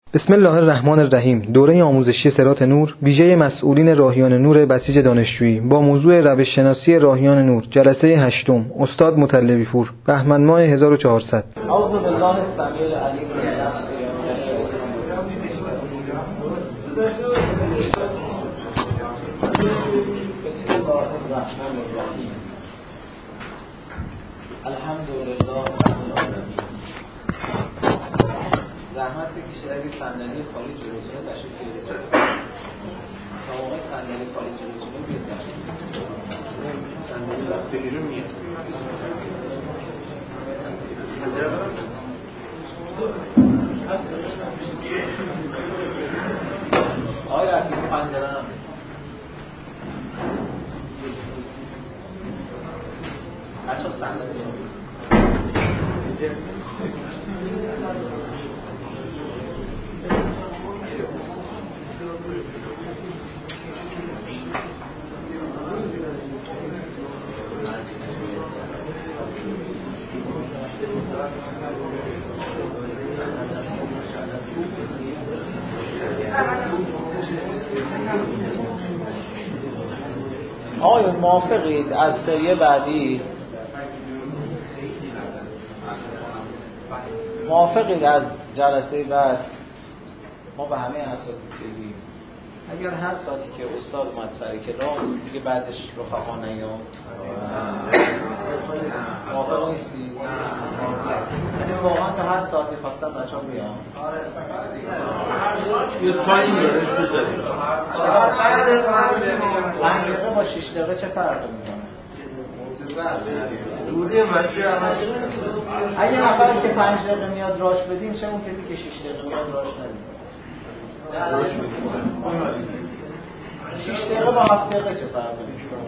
بسم الله الرحمن الرحیم. دوره آموزشی صراط نور ویژه مسئولین راهیان نور بسیج دانشجویی با موضوع روش شناسی راهیان نور، جلسه 8. استاد مطلبی پور، بهمن ماه 1400. اعوذ بالله السمیع العلیم من الشیطان بسم الله الرحمن الرحیم. الحمدلله زحمت بکشید اگه صندلی خالی جلوتونه تشریف بیارید. تا موقع صندلی خالی جلوتونه بیارید. صندلی رفته بیرون میاد. آقای رفیقی پنجره هم بچه صندلی آقایون موافقید از سری بعدی از جلسه بعد ما به همه اساتید بگیم اگر هر ساعتی که استاد اومد سر کلاس دیگه بعدش رفقا نیام. موافق نیستی؟ یعنی واقعا تا هر ساعتی خواستم بچه‌ها بیام. یه تایم داره بذارید. 5 دقیقه با 6 دقیقه چه فرقی میکنه؟ دوری مشی اگه نفری که 5 دقیقه میاد راش بدیم چه اون کسی که 6 دقیقه میاد راش ندیم؟ 6 دقیقه با 7 دقیقه چه فرقی میکنه؟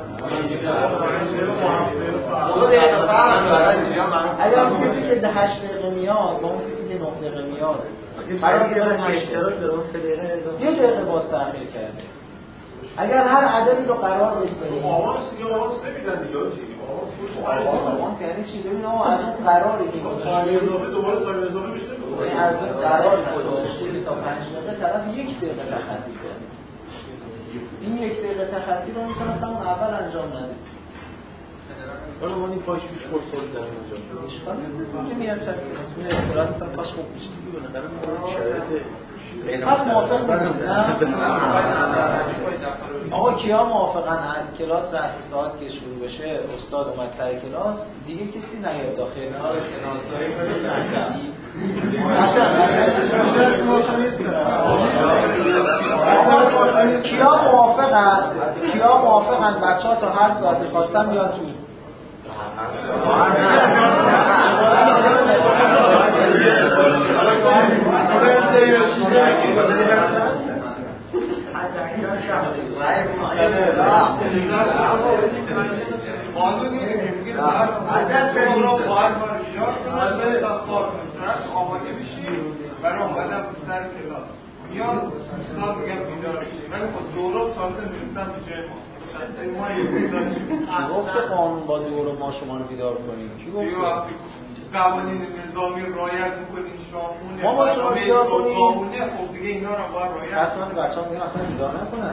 اگر اون کسی که 8 دقیقه میاد با اون کسی که 9 دقیقه میاد برای که داره 8 دقیقه داره اون 3 دقیقه 1 دقیقه باز تأخیر کرده. اگر هر عددی رو قرار بذاریم آواز نمیدن دیگه آواز یعنی چی؟ ببین آقا از اون قراری که دوباره سال اضافه میشه از اون قرار گذاشته تا 5 دقیقه طرف 1 دقیقه تخطی کرده. این 1 دقیقه تخطی رو میتونست همون اول انجام نده. حالا من این پاش پیش خورد دارم انجام شد اشکال نداره میاد چک میاد استراحت کنم پاش خوب میشه دیگه بالاخره شرایط پس موافق نیستید آقا کیا موافقن کلاس رأس ساعت که شروع بشه استاد اومد سر کلاس دیگه کسی نیاد داخل کیا موافقن بچه‌ها تا هر ساعتی خواستن بیان تو آماده بشید برای اومدن سر کلاس میان استاد میگم بیدار بشید ولی خود دوره تازه میرسن به جای ما گفت قانون با دوره ما شما رو بیدار کنیم کی گفت قوانین نظامی رعایت میکنین شامونه ما با شما بیدار کنیم خب دیگه اینا رو باید رعایت اصلا بچه‌ها میگن اصلا بیدار نکنن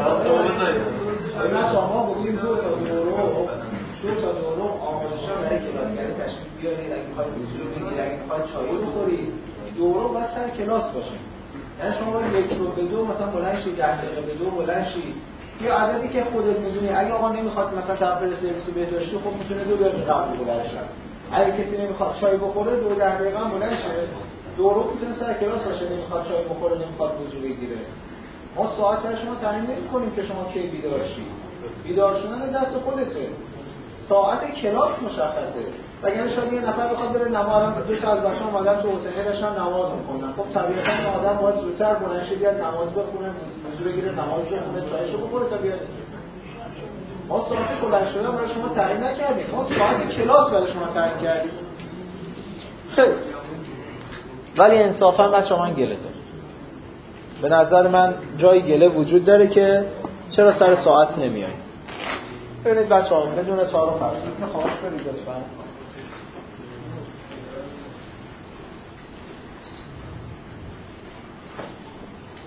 اینا شما بگیم 2 تا دوره آموزشا برای کلاسگری تشریف بیارید اگه میخواید حضور بگیرید اگه میخواید چای بخورید دوره باید سر کلاس باشه. یعنی شما باید 1 رو به 2 مثلا بلند شید 10 دقیقه به 2 بلند شید یا عددی که خودت میدونی. اگه آقا نمیخواد مثلا طرف سرویس بهداشتی خب میتونه 2 دقیقه قبل بلند شه. اگه کسی نمیخواد چای بخوره 2 دقیقه هم بلند شه. دوره میتونه سر کلاس باشه. نمیخواد چای بخوره نمیخواد وضو بگیره. ما ساعت شما تعیین نمی‌کنیم که شما کی بیدار شید. بیدار شدن دست خودته. ساعت کلاس مشخصه. وگرنه شاید یه نفر بخواد بره نماز 2 تا از بچه‌ها اومدن تو حسینی داشتن نماز می‌خوندن. خب طبیعتاً این آدم باید زودتر بلند شه بیاد نماز بخونه، وضو بگیره، نماز بخونه، چایشو بخوره تا بیاد. ما ساعت بلند شدن برای شما تعیین نکردیم. ما ساعت کلاس برای شما تعیین کردیم. خیلی. ولی انصافاً بچه‌ها من گله دارم. به نظر من جای گله وجود داره که چرا سر ساعت نمیایید. ببینید بچه‌ها بدون تعارف فرض خواهش کنید لطفاً.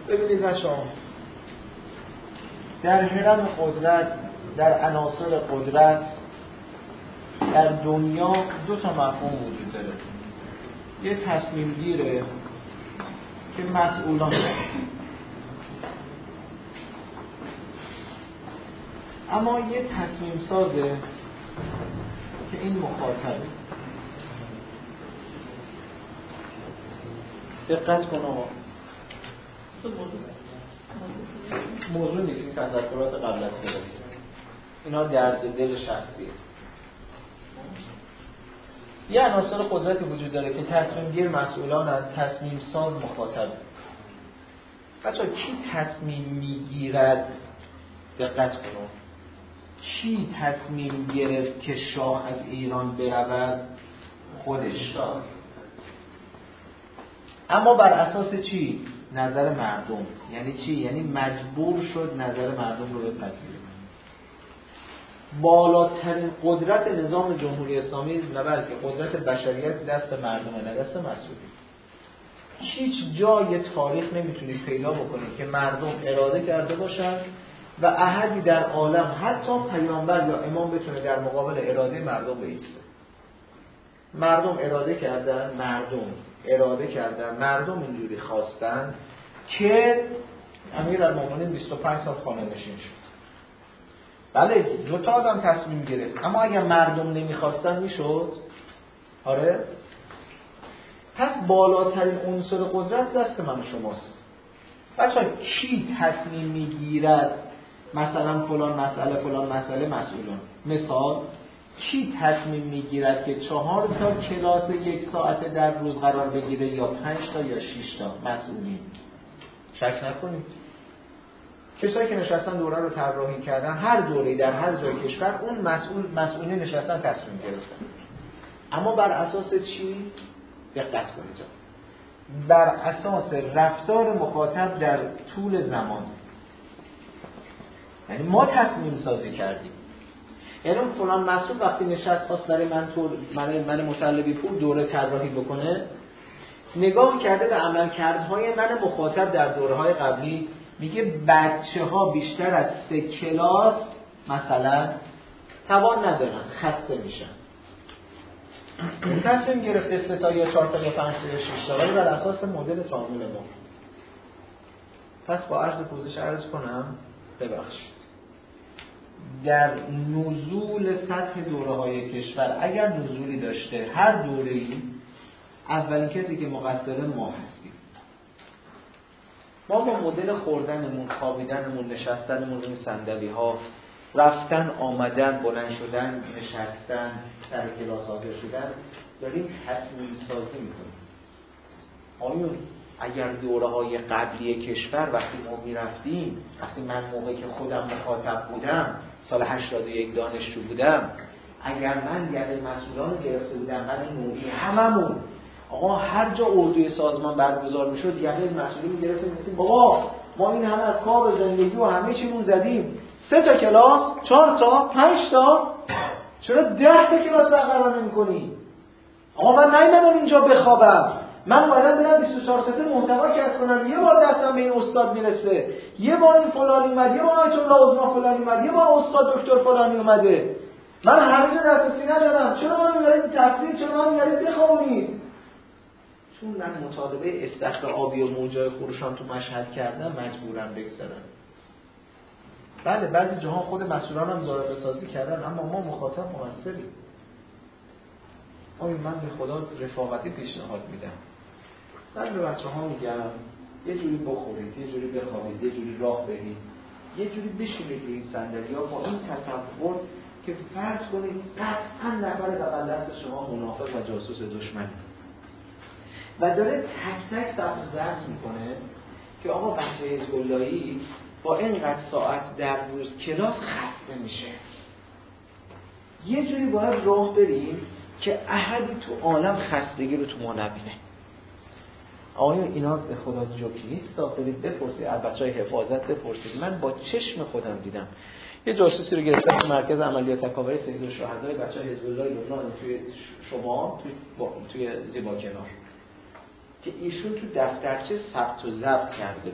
ببینید بچه‌ها، در هرم قدرت، در عناصر قدرت در دنیا دو تا مفهوم وجود داره. یه تصمیم گیره که مسئولان داره، اما یه تصمیم سازه که این مخاطبه. دقت کن آقا، موضوع نیست، این تذکرات قبل از کلاس، اینا درد دل شخصیه. یه عناصر قدرتی وجود داره که تصمیم گیر مسئولان از تصمیم ساز مخاطب. بچه‌ها کی تصمیم میگیرد؟ دقت کنید، کی تصمیم گرفت که شاه از ایران برود؟ خودش. اما بر اساس چی؟ نظر مردم. یعنی چی؟ یعنی مجبور شد نظر مردم رو بپذیره. بالاترین قدرت نظام جمهوری اسلامی نه بلکه قدرت بشریت دست مردمه، نه دست مسئولین. هیچ جای تاریخ نمیتونید پیدا بکنید که مردم اراده کرده باشن و احدی در عالم حتی پیامبر یا امام بتونه در مقابل اراده مردم بایسته. مردم اراده کردن، مردم اینجوری خواستن که امیرالمومنین 25 سال خانه نشین شد. بله، دو تا آدم تصمیم گرفت، اما اگر مردم نمیخواستن میشد؟ آره؟ پس بالاترین عنصر قدرت دست من و شماست. بچه‌ها کی تصمیم میگیرد مثلا فلان مسئله مسئولان؟ مثال کی تصمیم میگیرد که 4 تا کلاس 1 ساعت در روز قرار بگیره یا 5 تا یا 6 تا؟ مسئولین. شک نکنید کسایی که نشستن دوره رو طراحی کردن، هر دوره‌ای در هر جای کشور اون مسئولین نشستن تصمیم گرفتن. اما بر اساس چی؟ دقت کنید، بر اساس رفتار مخاطب در طول زمان. یعنی ما تصمیم سازی کردیم. یعنی فلان مسئول وقتی نشست خواست برای من مطلبی پور دوره طراحی بکنه، نگاه کرده به عملکردهای من مخاطب در دوره‌های قبلی، میگه بچه‌ها بیشتر از 3 کلاس مثلا توان ندارن، خسته میشن. تصمیم گرفته 3 تا یا 4 تا یا 5 تا یا 6 تا، ولی بر اساس مدل تعامل ما. پس با عرض پوزش عرض کنم ببخشید، در نزول سطح دوره‌های کشور اگر نزولی داشته، هر دوره‌ای اولین کسی که مقصر ما هستیم. ما با مدل خوردنمون، خوابیدنمون، نشستنمون روی صندلی‌ها، رفتن، آمدن، بلند شدن، نشستن، سر کلاس حاضر شدن، داریم تصمیم سازی میکنیم. آیون اگر دوره‌های قبلی کشور وقتی ما میرفتیم، وقتی من موقعی که خودم مخاطب بودم، سال 81 دانشجو بودم، اگر من یعنی مسئولان رو گرفته بودم، من نوعی هممون، آقا هر جا اردوی سازمان برگزار میشد یعنی مسئولین میگرفتیم میگفتیم بابا ما این همه از کار و زندگی و همه چیمون زدیم، 3 تا کلاس، 4 تا، 5 تا، چرا 10 تا کلاس برقرار نمی‌کنی؟ آقا من نیومدم اینجا بخوابم، من اومدم برم 24 ساعته محتوا کسب کنم. یه بار دستم به این استاد میرسه، یه بار این فلانی اومد، یه بار آیت الله عظما فلانی اومد، یه بار استاد دکتر فلانی اومده، من هر جا دسترسی ندارم، چرا من میارید تفریح، چرا من میارید بخوابونید؟ چون من مطالبه استخر آبی و موجای خروشان تو مشهد کردم، مجبورم بگذارم. بله بعضی جاها خود مسئولان هم ضربه سازی کردن، اما ما مخاطب مقصریم. من به خدا رفاقتی پیشنهاد میدم. من به بچه‌ها میگم یه جوری بخورید، یه جوری بخوابید، یه جوری راه برید، یه جوری بشینید روی این صندلی‌ها با این تصور که فرض کنید قطعاً نفر بغل دست شما منافق و جاسوس دشمنه و داره تک تک صف ضبط میکنه که آقا بچه حزب اللهی با اینقدر ساعت در روز کلاس خسته میشه. یه جوری باید راه بریم که احدی تو عالم خستگی رو تو ما نبینه. آقایون اینا به خدا جوکی نیست، برید بپرسید از بچهای حفاظت بپرسید. من با چشم خودم دیدم یه جاسوسی رو گرفتن تو مرکز عملیات تکاوری سید الشهدای بچهای حزب الله لبنان توی شما توی زیبا کنار، که ایشون تو دفترچه ثبت و ضبط کرده بود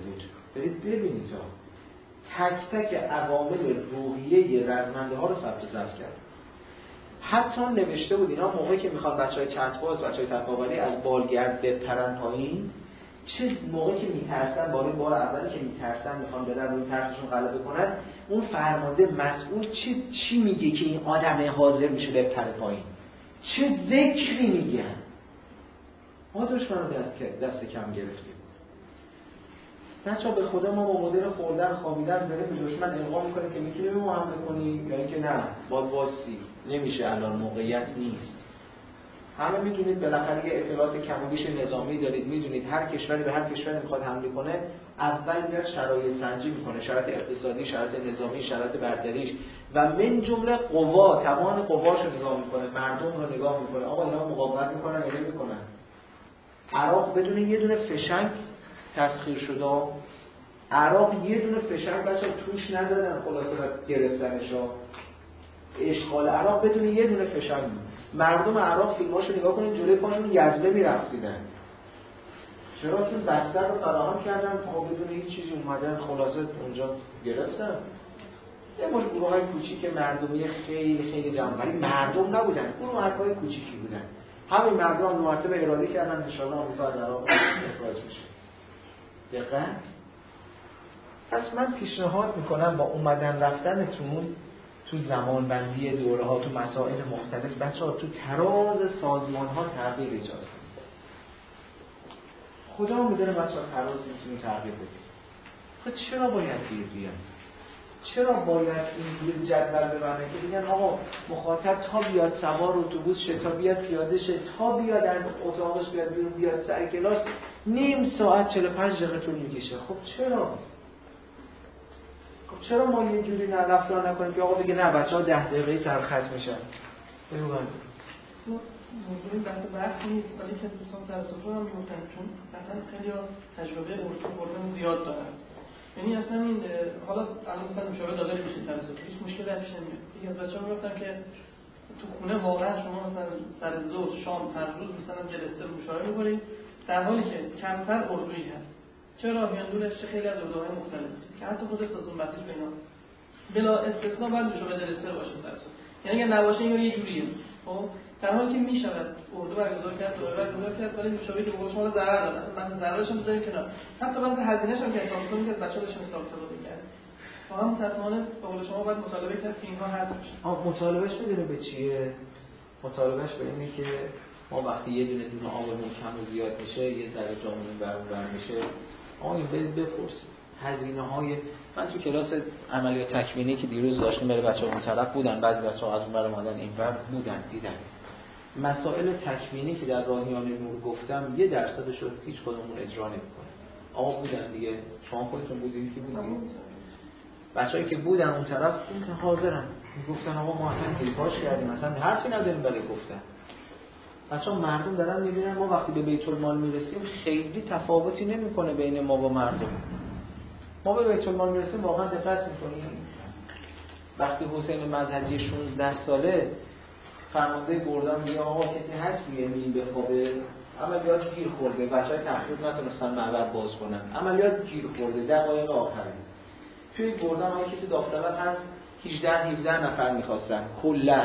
برید ببینید تک تک عوامل روحیه رزمنده ها رو ثبت ضبط کرد. حتی نوشته بود اینا موقعی که میخوان بچهای چتباز، بچهای تکاوری از بالگرد بپرن پایین، چه موقعی که میترسن، بار اولی که میترسن میخوان برن روی ترسشون غلبه کنن، اون فرمانده مسئول چی میگه که این آدم حاضر میشه بپره پایین؟ چه ذکری میگن؟ ما دشمن رو دست کم گرفتیم. بچه‌ها به خدا ما با مدل خوردن خوابیدن داریم به دشمن القا میکنیم که میتونیم به ما حمله کنیم یا اینکه نه واسی نمیشه، الان موقعیت نیست. همه میدونید بالاخره یه اطلاعات کم و بیش نظامی دارید، میدونید هر کشوری به هر کشوری میخواد حمله کنه اول میاد شرایط سنجی میکنه، شرایط اقتصادی، شرایط نظامی، شرایط برتریش و من جمله قوا، توان قواشو نگاه میکنه، مردم رو نگاه میکنه، آقا اینا مقاومت میکنن یا نمیکنن. عراق بدون یه دونه فشنگ تسخیر شده، عراق یه دونه فشنگ بچه توش ندادن خلاصه گرفتنشا. اشغال عراق بدون یه دونه فشنگ بود. مردم عراق فیلماشو نگاه کنید جلوی پاشون یزمه میرقصیدن. چرا؟ چون بستر رو فراهم کردن تا بدون هیچ چیزی اومدن خلاصه اونجا گرفتن. یه مش گروه‌های کوچیک مردمی خیلی خیلی جمع، ولی مردم نبودن، گروه‌های کوچیکی بودن. همین مردم هم مرتبه اراده کردن ان شاءالله آمریکا از عراق اخراج میشه. دقت. پس من پیشنهاد میکنم با اومدن رفتنتون تو زمان بندی دوره ها، تو مسائل مختلف بچه‌ها تو تراز سازمان ها تغییر ایجاد کنید. خدا میدونه بچه‌ها تراز میتونید تغییر بدید. خب چرا باید گیر بیان؟ چرا باید این جدول ببنه که بگن آقا مخاطب تا بیاد سوار اتوبوس شه، تا بیاد پیاده شه، تا بیاد از اتاقش بیاد بیرون، بیاد سر کلاس نیم ساعت 45 دقیقه طول میکشه؟ خب چرا ما یه جوری رفتار نکنیم که آقا بگه نه بچه‌ها 10 دقیقه سرخط میشن؟ بگو موضوعی بحث نیست، ولی که دوستان تاسفو هم میگفتن چون مثلا خیلی تجربه ارتو خوردن زیاد دارن. یعنی اصلا این حالا الان مثلا مشاوره داده میشه تاسفو هیچ مشکلی درش نمیاد. یکی از بچه‌ها میگفتن که تو خونه واقعا شما مثلا سر ظهر شام هر روز مثلا جلسه مشاوره می‌کنید در حالی که کمتر اردویی هست. چرا میاندونش خیلی از اردوهای مختلف که حتی خود سازمان بسیج به اینا بلا استثناء باید مشاوره جلسه باشه درس. یعنی اگه نباشه این یه جوریه. خب در حالی که میشود اردو برگزار کرد ولی مشاوره که بگوش ما ضرر داره. مثلا ضررش هم بذاریم کنار. حتی بعد هزینه‌اش هم که حساب کنیم که بچه‌ها داشتن حساب کتاب می‌کردن. واقعا متأسفانه به قول شما باید مطالبه کرد که اینها هست بشه. مطالبهش میدونه به چیه؟ مطالبهش به اینه که ما وقتی یه دونه آبمون کم و زیاد میشه، یه ذره جامون بر میشه، آقا بپرسید هزینه‌های من تو کلاس عملیات تکوینی که دیروز داشتیم برای بچه‌ها اون طرف بودن، بعضی بچه‌ها از اون ور اومدن این ور بودن دیدن مسائل تکوینی که در راهیان نور گفتم 1% رو هیچ کدومون اجرا نمی‌کنه. آقا بودن دیگه، شما خودتون بودید که بودید، بچه‌ای که بودن اون طرف اون که حاضرن میگفتن آقا ما اصلا دیپاش کردیم، مثلا حرفی نداریم برای گفتن. بچه‌ها مردم دارن می‌بینن ما وقتی به بیت المال میرسیم خیلی تفاوتی نمی‌کنه بین ما و مردم. ما به بیت المال میرسیم واقعا دقت می‌کنیم. وقتی حسین مذهبی 16 ساله فرمانده گردان میگه آقا کسی هست یه میل بخوابه، عملیات گیر خورده، بچه‌های تحقیق نتونستن معبد باز کنن، عملیات گیر خورده، دقایق آخره توی گردان های کسی داوطلب هست 18-17 نفر می‌خواستن کلا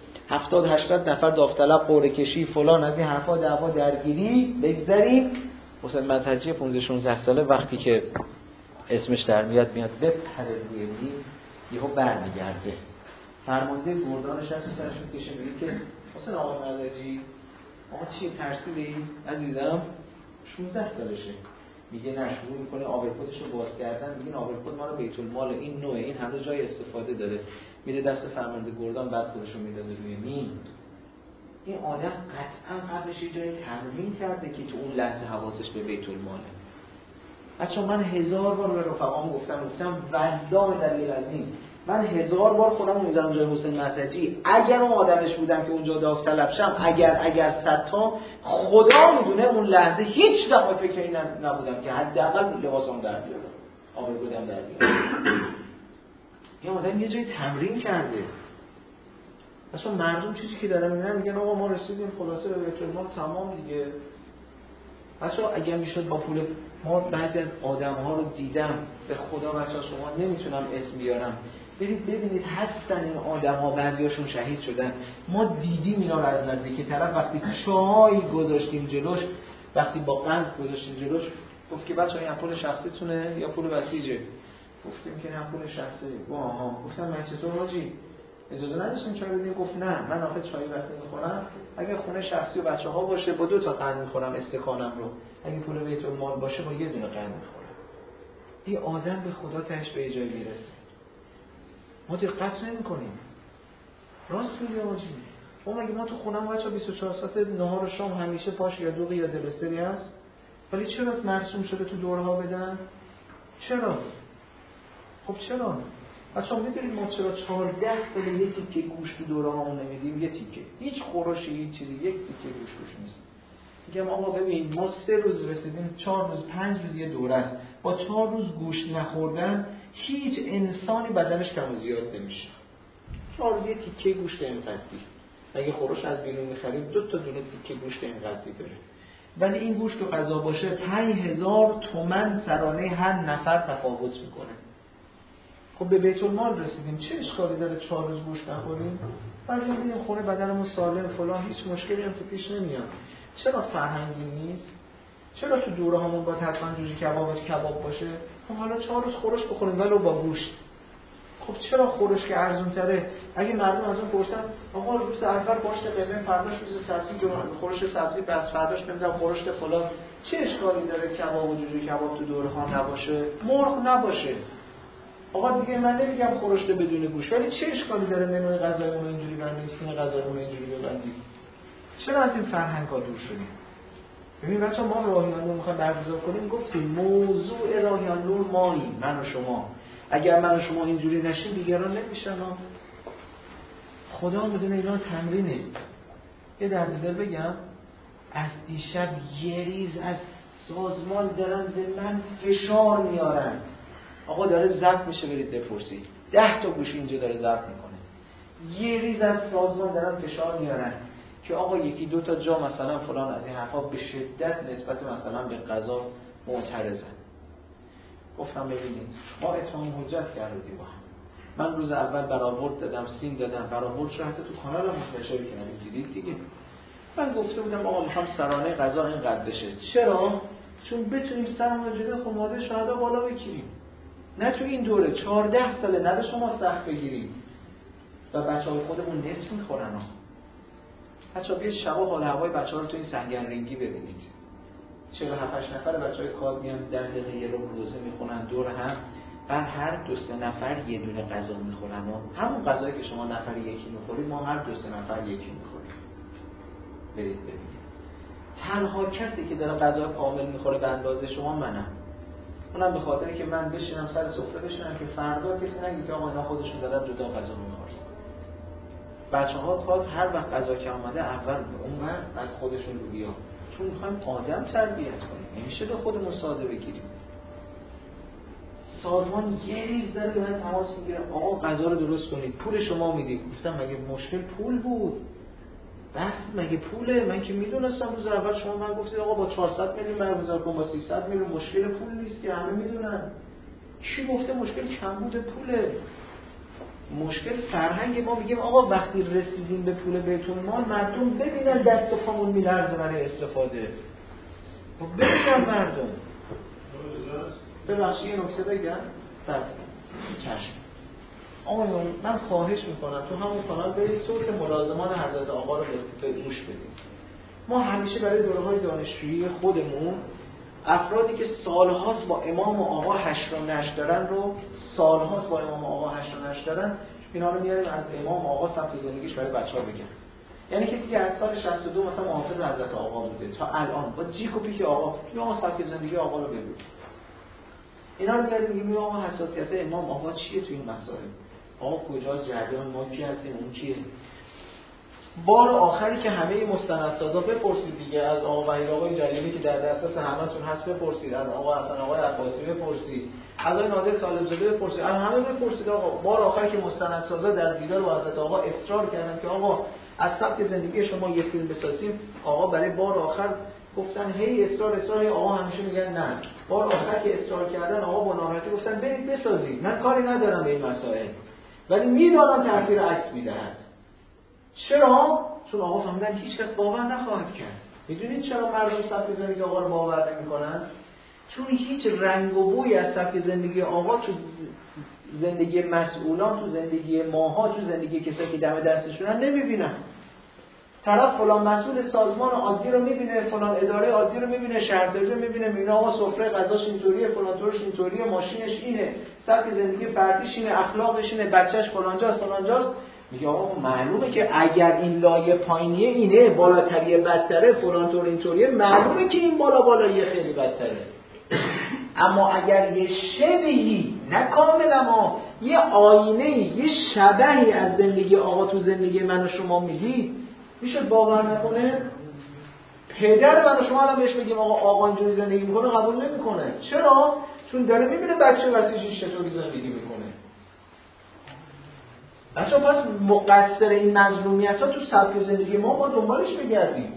70-80 نفر داوطلب قرعه کشی فلان از این حرفا دعوا درگیری بگذریم. حسین مذهبی 15-16 ساله وقتی که اسمش در میاد بپره روی میل یهو برمیگرده. فرمانده گردانش هست سرشون کشه میگه که حسین آقا مذهبی آقا چیه ترسیدی؟ عزیزم 16 سالشه. میگه نه شروع میکنه آبرکودش رو باز کردن، میگه آبرکود ما رو بیت المال این نوعه این هنوز جای استفاده داره، میره دست فرمانده گردان بعد خودش رو میندازه روی مین. این آدم قطعا قبلش یه جای تمرین کرده که تو اون لحظه حواسش به بیت الماله. بچه‌ها من 1000 بار به رفقام گفتم والله دلیل عظیم من 1000 بار خودم رو میذارم جای حسین مذهبی، اگر اون آدمش بودم که اونجا داوطلب شم، اگر 100 تا خدا میدونه اون لحظه هیچ وقت فکر این نبودم که حداقل لباسام در بیارم، آبرویم در بیارم. این آدم یه جای تمرین کرده. اصلا مردم چیزی که دارن میگن آقا ما رسیدیم خلاصه به بیت المال تمام دیگه. بچه‌ها اگر میشد با پول ما بعضی از آدم‌ها رو دیدم، به خدا بچه‌ها شما نمیتونم اسم بیارم، برید ببینید هستن این آدم‌ها، بعضیاشون شهید شدن، ما دیدیم اینا رو از نزدیک. طرف وقتی چای گذاشتیم جلوش، وقتی با قند گذاشتیم جلوش، گفت که بچه‌ها این پول شخصیتونه یا پول بسیجه؟ گفتیم که نه پول شخصیه. آها، گفتم من چطور حاجی اجازه نداشتیم چای بدیم؟ گفت نه، من آخه چای وقتی میخورم اگه خونه شخصی و بچه‌ها باشه با 2 تا قند میخورم استکانم رو، اگه پول بیت المال باشه با 1 دونه قند میخورم. این آدم به خدا تهش به جای میرسه. ما دقت نمی‌کنیم. راست میگه حاجی. مگه ما تو خونم بچا 24 ساعت نهار و شام همیشه پاش یا دوغ یا دلستری هست؟ ولی چرا مرسوم شده تو دورها بدن؟ چرا؟ خب چرا؟ بچا می‌دونید ما چرا 14 سال یک تیکه گوشت تو دورهامون نمیدیم؟ یه تیکه. هیچ خورشی هیچ چیزی، یک تیکه گوشت نیست. میگم آقا ببین ما 3 روز رسیدیم، 4 روز 5 روز یه دوره است. با 4 روز گوشت نخوردن هیچ انسانی بدنش کم و زیاد نمیشه. 4 روز یه تیکه گوشت اینقدری. اگه خورش از بیرون می‌خریم 2 تا دونه تیکه گوشت اینقدری داره. ولی این گوشت تو غذا باشه 5000 تومان سرانه هر نفر تفاوت میکنه. خب به بیت المال رسیدیم، چه اشکالی داره 4 روز گوشت نخوریم؟ برگردیم خونه بدنمون سالم فلان، هیچ مشکلی هم تو پیش نمیاد. چرا فرهنگی نیست؟ چرا تو دوره هامون باید حتما جوجه کباب باشه؟ خب حالا 4 روز خورش بخوریم ولو با گوشت. خب چرا خورش که ارزون تره؟ اگه مردم از اون پرسن آقا روز اول گوشت قرمه، فرداش روز سبزی خورش سبزی، بعد فرداش نمیدونم خورش فلان، چه اشکالی داره کباب و جوجه کباب تو دوره ها نباشه؟ مرغ نباشه. آقا دیگه من نمیگم خورشت بدون گوشت، ولی چه اشکالی داره منوی غذایمون اینجوری بندیم، سین غذایمون اینجوری ببندیم؟ چرا از این فرهنگ‌ها دور شدیم؟ ببین بچه‌ها ما راهیان نور می‌خوایم برگزار کنیم، گفتیم موضوع راهیان نور ماییم، من و شما. اگر من و شما اینجوری نشیم دیگران نمیشن. خدا میدونه اینا تمرینه. یه درد دل بگم، از دیشب یه ریز از سازمان دارن به من فشار میارن. آقا داره ضبط میشه، برید بپرسید. 10 تا گوشی اینجا داره ضبط میکنه. یه ریز از سازمان دارن فشار میارن که آقا 1-2 تا جا مثلا فلان از این حرفا به شدت نسبت مثلا به قضا معترضن. گفتم ببینید ما اتمام حجت کردیم با هم. من روز اول برآورد دادم، سین دادم، برآورد رو حتی تو کانال منتشر کردم، دیدید دیگه. من گفته بودم آقا میخوام سرانه قضا اینقدر بشه. چرا؟ چون بتونیم سرمایه جلوی خانواده شهدا بالا بگیریم. نه تو این دوره 14 ساله نه به شما سخت بگیریم و بچه‌های خودمون نصف میخورن. بچه‌ها بیاید شبا حال هوای بچه‌ها رو تو این سنگن رنگی ببینید. 47 نفر بچه‌های کاد میان 10 دقیقه یه رو روزه میخونن دور هم، بعد هر 2 نفر یه دونه غذا میخورن و همون غذایی که شما نفر یکی میخورید ما هر 2 نفر یکی میخوریم. برید ببینید. تنها کسی که داره غذا کامل میخوره به اندازه شما منم. اونم به خاطری که من بشینم سر سفره بشینم که فردا کسی نگه که آقا اینا خودشون دارن جدا غذا میخورن. بچه‌ها خواست هر وقت غذا که اومده اول اون بعد خودشون رو بیا، چون میخوایم آدم تربیت کنیم، نمیشه به خودمون ساده بگیریم. سازمان یه ریز داره به من تماس میگیره آقا غذا رو درست کنید، پول شما میدید. گفتم مگه مشکل پول بود؟ بس مگه پوله؟ من که میدونستم روز اول شما من گفتید آقا با 400 میلیون برگزار کن، با 300 میلیون، مشکل پول نیست که همه میدونن. کی گفته مشکل کمبود پوله؟ مشکل فرهنگ ما. میگیم آقا وقتی رسیدیم به پول بیت المال مردم ببینن دست و پامون میلرزه برای استفاده. ببینن مردم. ببخشید یه نکته بگم. بعد چشم. آقا من خواهش میکنم تو همون کانال برید صوت ملازمان حضرت آقا رو به گوش بدید. ما همیشه برای دوره‌های دانشجویی خودمون افرادی که سالهاست با امام آقا هشت و نشت دارن رو سالهاست با امام آقا هشت و نشت دارن، اینا رو میاریم از امام آقا سبک زندگیش برای بچه‌ها بگن. یعنی کسی که از سال 62 مثلا محافظ حضرت آقا بوده تا الان با جیک و پیک آقا یا سبک زندگی آقا رو بگو. اینا رو میاریم میگیم آقا حساسیت امام آقا چیه تو این مسائل؟ آقا کجاست جریان، ما کی هستیم، اون کیه؟ بار آخری که همه مستندسازا بپرسید دیگه، از آقا وحید آقای جلیلی که در دسترس همه‌تون هست بپرسید، از آقا حسن آقای عباسی بپرسید، از آقای نادر طالب‌زاده بپرسید، از همه بپرسید. آقا بار آخری که مستندسازا در دیدار با حضرت آقا اصرار کردن که آقا از سبک زندگی شما یه فیلم بسازیم، آقا برای بار آخر گفتن هی اصرار آقا همیشه میگن نه. بار آخر که اصرار کردن آقا با ناراحتی گفتن برید بسازید، من کاری ندارم به این مسائل، ولی میدانم تاثیر عکس میدهد. چرا؟ چون آقا فهمیدن هیچ کس باور نخواهد کرد. میدونید چرا مردم سبک زندگی آقا رو باور نمی‌کنن؟ چون هیچ رنگ و بویی از سبک زندگی آقا تو زندگی مسئولان، تو زندگی ماها، تو زندگی کسایی که دم دستشونن نمیبینن. طرف فلان مسئول سازمان عادی رو میبینه، فلان اداره عادی رو میبینه، شهرداری رو میبینه، میبینه آقا سفره غذاش اینطوریه، فلان طورش اینطوریه، ماشینش اینه، سبک زندگی فردیش اینه، اخلاقش اینه، بچهش فلانجاست. میگه آقا معلومه که اگر این لایه پایینیه اینه، بالاتریه بدتره، فلان طور اینطوریه، معلومه که این بالاییه خیلی بدتره. اما اگر یه شبیهی، نه کاملا ما، یه آینه‌ای، یه شبهی از زندگی آقا تو زندگی من و شما میگی، میشه باور نکنه؟ پدر من و شما الان بهش بگیم آقا اینجوری زندگی میکنه قبول نمیکنه. چرا؟ چون داره میبینه بچه وسیجش چطوری زندگی میکنه. بچه پس مقصر این مظلومیت ها تو سبک زندگی ما با دنبالش بگردیم.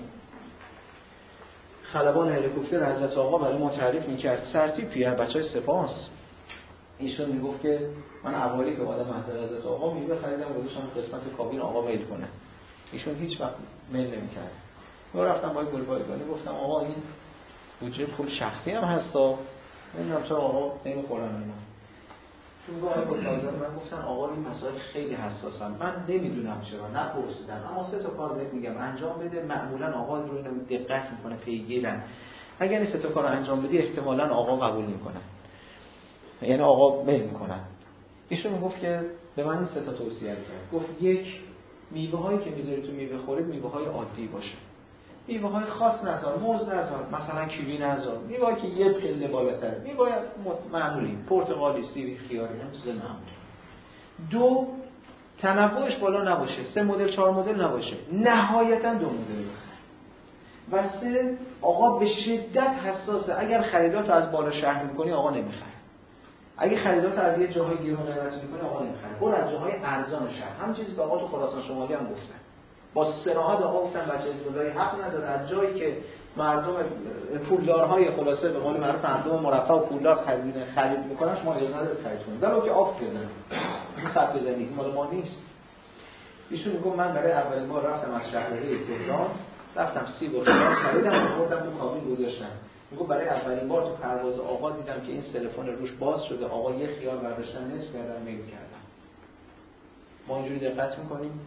خلبان هلیکوپتر حضرت آقا برای ما تعریف میکرد، سرتیپیه بچهای سپاس. ایشون میگفت که من اوایلی که اومدم حضرت آقا میوه خریدم گذاشتم قسمت کابین آقا میل کنه. ایشون هیچ وقت میل نمیکرد. من رفتم با گلبایگانی گفتم آقا این بودجه پول شخصی هم هستا، نمیدونم چرا آقا نمیخورن اینا. چون من گفتن آقا این مسائل خیلی حساسن، من نمیدونم چرا، نپرسیدم، اما 3 تا کار بهت میگم انجام بده. معمولا آقا رو اینو دقت میکنه، پیگیرن. اگر این 3 تا کار انجام بدی احتمالاً آقا قبول میکنه، یعنی آقا میل میکنن. ایشون میگفت که به من این 3 تا توصیه کرد. گفت 1 میوه هایی که میذاری تو میوه خورید میوه های عادی باشه، میوه های خاص نذار، موز نذار، مثلا کیوی نذار، میوه که یه پله بالاتره، میوه معمولی، پرتقالی، سیبی، خیاری، مثل معمولی. 2 تنوعش بالا نباشه، 3 مدل 4 مدل نباشه، نهایتا 2 مدل. و 3 آقا به شدت حساسه، اگر خریداتو از بالا شهر میکنی آقا نمیخره. اگه خریداتو از یه جاهای گرون قیمت میکنی آقا نمیخره. برو از جاهای ارزان شهر. همین چیزی که آقا تو خراسان شمالی هم گفتن. با صراحت آقا گفتن بچه حزب‌اللهی حق نداره از جایی که مردم پولدارهای خلاصه به قول معروف مردم مرفه و پولدار خرید میکنن شما اجازه ندارید خرید کنید. ولو که آف بزنید. این سبک زندگی مال ما نیست. ایشون میگه من برای اولین بار رفتم از شهرهای تهران، رفتم سیب و خیار خریدم، آوردم تو کابین گذاشتم. میگه برای اولین بار تو پرواز آقا دیدم که این تلفن روش باز شده، آقا یه خیار برداشتن نصف کردن میل کردن. ما اینجوری دقت میکنیم.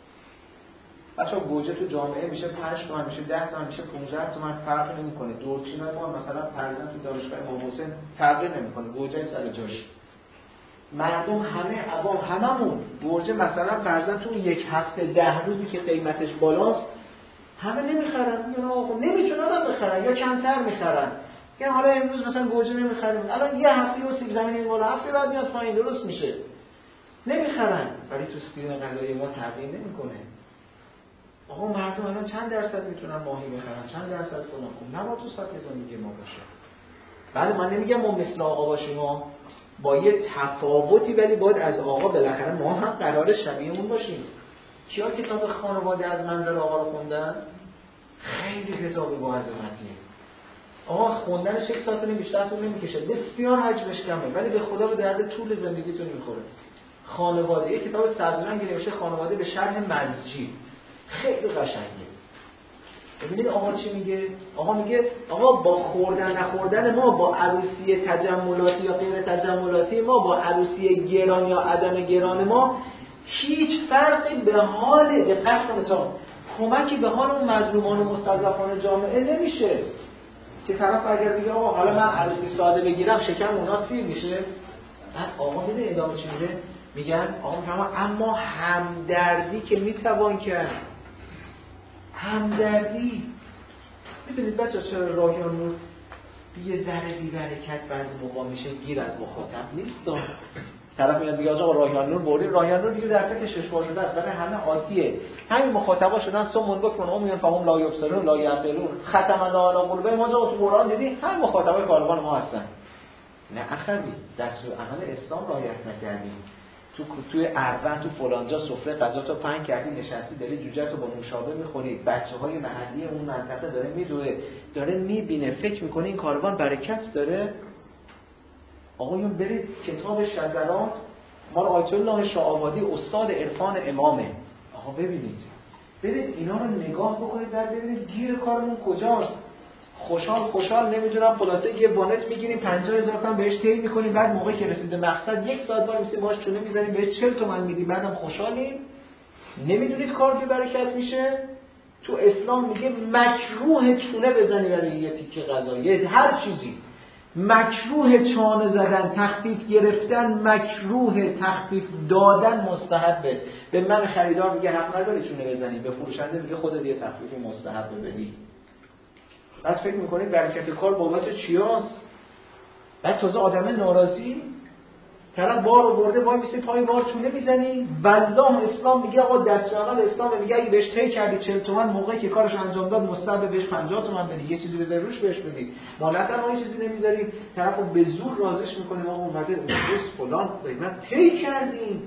بچه‌ها گوجه تو جامعه میشه 5 تومن، میشه 10 تومن، میشه 15 تومن، فرق نمیکنه. دورچینای ما مثلا فرضاً تو دانشگاه امام حسین فرق نمیکنه، گوجه سر جاش. مردم همه عوام هممون گوجه مثلا فرضاً تو یک هفته 10 روزی که قیمتش بالاست همه نمیخرن، میگن آقا نمیتونن بخرن یا کمتر میخرن. میگن حالا امروز مثلا گوجه نمیخریم، الان یه هفته و سیب زمینی بالا، هفته بعد میاد پایین، درست میشه. نمیخرن، ولی تو سیستم غذایی ما تغییر نمیکنه. آقا مردم الان چند درصد میتونن ماهی بخرن، چند درصد فلان کن، نباید تو سطح زندگی ما باشه. بله من نمیگم ما مثل آقا باشیم، ما با یه تفاوتی، ولی باید از آقا بالاخره ما هم قرار شبیهمون باشیم. کیا کتاب خانواده از منظر آقا رو خوندن؟ خیلی کتاب با عظمتیه. آقا خوندنش 1 ساعت بیشتر طول نمیکشه، بسیار حجمش کمه، ولی به خدا به درد طول زندگیتون میخوره. خانواده، یه کتاب سبزرنگی نوشته خانواده به شرح مزجی، خیلی قشنگه. ببینید آقا چی میگه؟ آقا میگه آقا با خوردن نخوردن ما، با عروسی تجملاتی یا غیر تجملاتی ما، با عروسی گران یا عدم گران ما هیچ فرقی به حال دقت کنید کمکی به حال اون مظلومان و مستضعفان جامعه نمیشه. که طرف اگر بگه آقا حالا من عروسی ساده بگیرم شکم اونا سیر میشه، بعد آقا میده ادامه چی میده؟ میگن آقا اما همدردی که میتوان کرد. همدردی. میدونید بچه چرا راهیان نور یه ذره بی برکت بعضی موقع میشه گیر از مخاطب نیست. طرف میاد دیگه آقا راهیان نور بردیم، راهیان نور دیگه در فکر 6 بار شده است، برای همه عادیه. همین مخاطبا شدن سمون بکن اون فهم لا یبصرون لا یعقلون ختم الله علی قلوبهم. ما تو قرآن دیدی همین مخاطبای طالبان ما هستن. نه اخوی دستور عمل اسلام رعایت نکردیم. توی اروند تو فلانجا سفره غذا تو پهن کردی نشستی داری جوجه تو با نوشابه میخوری، بچه‌های محلی اون منطقه داره میدوه داره میبینه فکر میکنه این کاروان برکت داره. آقایون برید کتاب شذرات مال آیت الله شاه آبادی استاد عرفان امامه، آقا ببینید برید اینا رو نگاه بکنید بعد ببینید گیر کارمون کجاست. خوشحال نمیدونم خلاصه یه وانت میگیریم 50,000 تومان بهش پی میکنیم، بعد موقعی که رسیده مقصد 1 ساعت وای میسیم باهاش چونه میزنیم بهش 40 تومن میدیم، بعدم خوشحالیم. نمیدونید کار که برکت میشه. تو اسلام میگه مکروه چونه بزنی برای یه تیکه غذا، یه هر چیزی مکروه چانه زدن، تخفیف گرفتن مکروه، تخفیف دادن مستحبه. به من خریدار میگه حق نداری چونه بزنی، به فروشنده میگه خودت یه تخفیف مستحبه بدی. بعد فکر میکنید برکت کار بابت چیاست؟ بعد تازه آدم ناراضی طرف بار آورده وای میسه پای بار چونه میزنی. والله اسلام میگه آقا دستورالعمل اسلام میگه اگه بهش پی کردی 40 تومن موقعی که کارش انجام داد مستحب بهش 50 تومن بدی، یه چیزی بذاری روش بهش بدی. مالتا ما یه چیزی نمیذاریم طرفو به زور راضیش میکنیم آقا اومده اون فلان قیمت پی کردیم.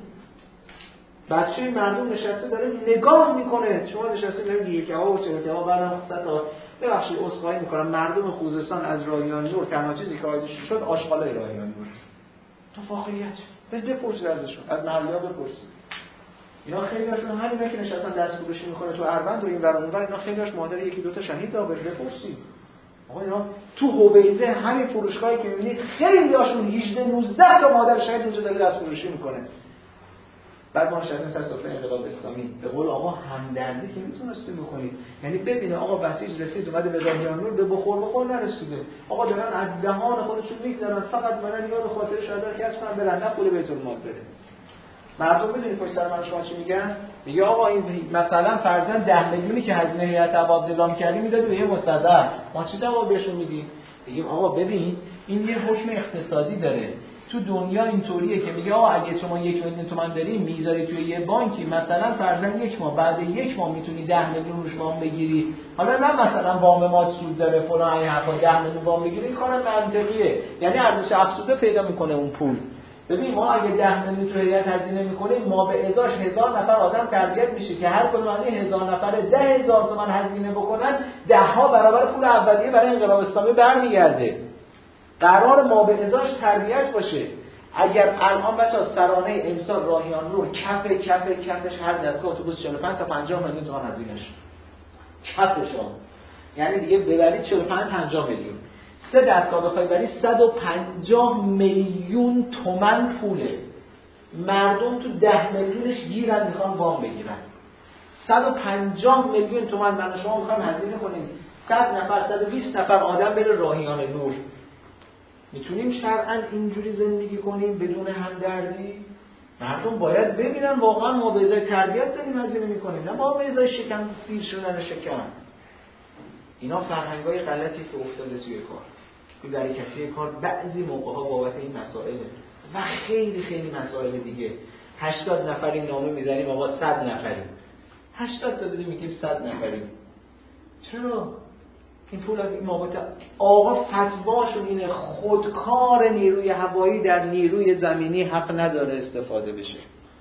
بچه مردم نشسته داره نگاه میکنه، شما نشسته نمیگی که آقا چه کباب برام تا ببخشید عذرخواهی میکنم مردم خوزستان از راهیان نور تنها چیزی که آیدش شد آشغالای راهیان نور. تو واقعیت بپرسید ازشون، از محلی‌ها بپرسید. اینا خیلی‌هاشون همینه که نشستن دست فروشی میکنه تو اروند و این ور اون ور، اینا خیلی‌هاش مادر یکی دو تا شهید داره. بپرسید آقا اینا تو حویزه همین فروشگاهی که میبینید خیلی‌هاشون 18 19 تا مادر شهید اونجا داره دست فروشی میکنه. بعد ما نشستیم سر سفره انقلاب اسلامی، به قول آقا همدردی که میتونستیم بکنید. یعنی ببینه آقا بسیج رسید اومده به راهیان نور به بخور نرسیده، آقا دارن از دهان خودشون میگذرن فقط برن یا به خاطر شهادت کسب کنن برن نه پول بیت المال بره. مردم میدونید پشت سر من شما چی میگن؟ میگه آقا این مثلا فرضاً 10 میلیونی که هزینه هیئت عبادالله می‌کردی میدادی به یه مستضعف، ما چی جواب بهشون میدیم؟ میگیم آقا ببین این یه حکم اقتصادی داره. تو دنیا اینطوریه که میگه آقا اگه شما 1 میلیون تومان داری میذاری توی یه بانکی مثلا فرضاً 1 ماه بعد 1 ماه میتونی 10 میلیون روش وام بگیری. حالا نه مثلا وام ما سود داره فلان این حرفا 10 میلیون وام بگیری کار منطقیه، یعنی ارزش افزوده پیدا میکنه اون پول. ببین ما اگه 10 میلیون تو هیئت هزینه میکنیم ما به ازاش 1000 نفر آدم تربیت میشه که هر کدوم از این 1000 نفر 10,000 تومان هزینه بکنن 10 ها برابر پول اولیه برای انقلاب اسلامی برمیگرده. قرار ما به ازاش تربیت باشه. اگر الان بچه‌ها سرانه امسال راهیان نور کفش هر دستگاه اتوبوس 45 تا 50 میلیون تومان هزینه‌اش کفش ها، یعنی دیگه ببرید 45 50 میلیون 3 دستگاه بخوای بری 150 میلیون تومان پوله. مردم تو 10 میلیونش گیرن میخوان وام بگیرن. 150 میلیون تومان من شما میخوام هزینه کنیم 100 نفر 120 نفر آدم بره راهیان نور. میتونیم شرعاً اینجوری زندگی کنیم بدون همدردی؟ مردم باید ببینن واقعا ما به ازای تربیت داریم هزینه میکنیم، نه ما به ازای شکم سیر شدن شکم. اینا فرهنگای غلطی که افتاده توی کار، توی برکتی کار بعضی موقع‌ها بابت این مسائله و خیلی خیلی مسائل دیگه. 80 نفری نامه میزنیم آقا 100 نفریم، 80 تا دیدیم میگیم 100 نفریم. چرا؟ این پول از این موقع آقا فتواشون اینه خودکار نیروی هوایی در نیروی زمینی حق نداره استفاده بشه.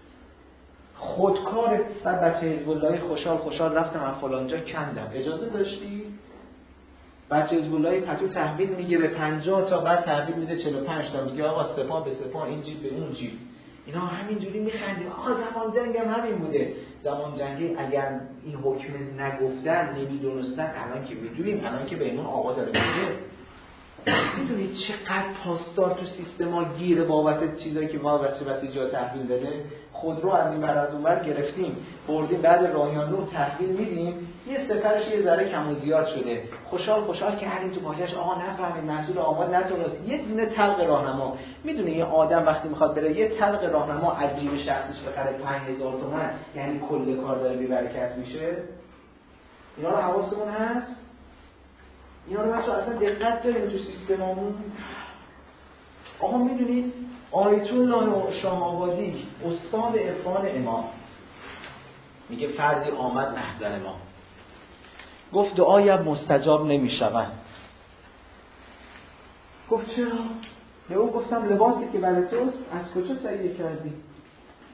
خودکار. بعد بچه حزب اللهی خوشحال رفتم از فلانجا کندم، اجازه داشتی؟ بچه حزب اللهی پتو تحویل میگه به 50 تا، بعد تحویل میده 45 تا، میگه آقا سپاه به سپاه این جیب به اون جیب. اینا همینجوری میخندیم آقا زمان جنگ هم همین بوده. زمان جنگی اگر این حکم نگفتن نمیدونستن الان که میدونیم، الان که بهمون آقا داره میگه. میدونید چقدر پاسدار تو سیستم ها گیره بابت چیزایی که ما واسه جا تحویل داده. خودرو از این بر از اون بر گرفتیم بردیم بعد راهیان نور تحویل میدیم یه سفرش یه ذره کم و زیاد شده، خوشحال کردیم تو باجش آقا نفهمید مسئول آماد نتونست یه دونه طلق راهنما. میدونه یه آدم وقتی میخواد بره یه طلق راهنما از جیب شخصش بخره 5000 تومان یعنی کل کار داره بی برکت میشه. اینا رو حواسمون هست؟ اینا رو بچه‌ها اصلا دقت داریم تو سیستممون. آقا میدونید آیت الله شاه آبادی استاد عرفان امام میگه فردی آمد محضر ما گفت دعایم مستجاب نمیشوند. گفت چرا؟ به او گفتم لباسی که برای توست از کجا تهیه کردی؟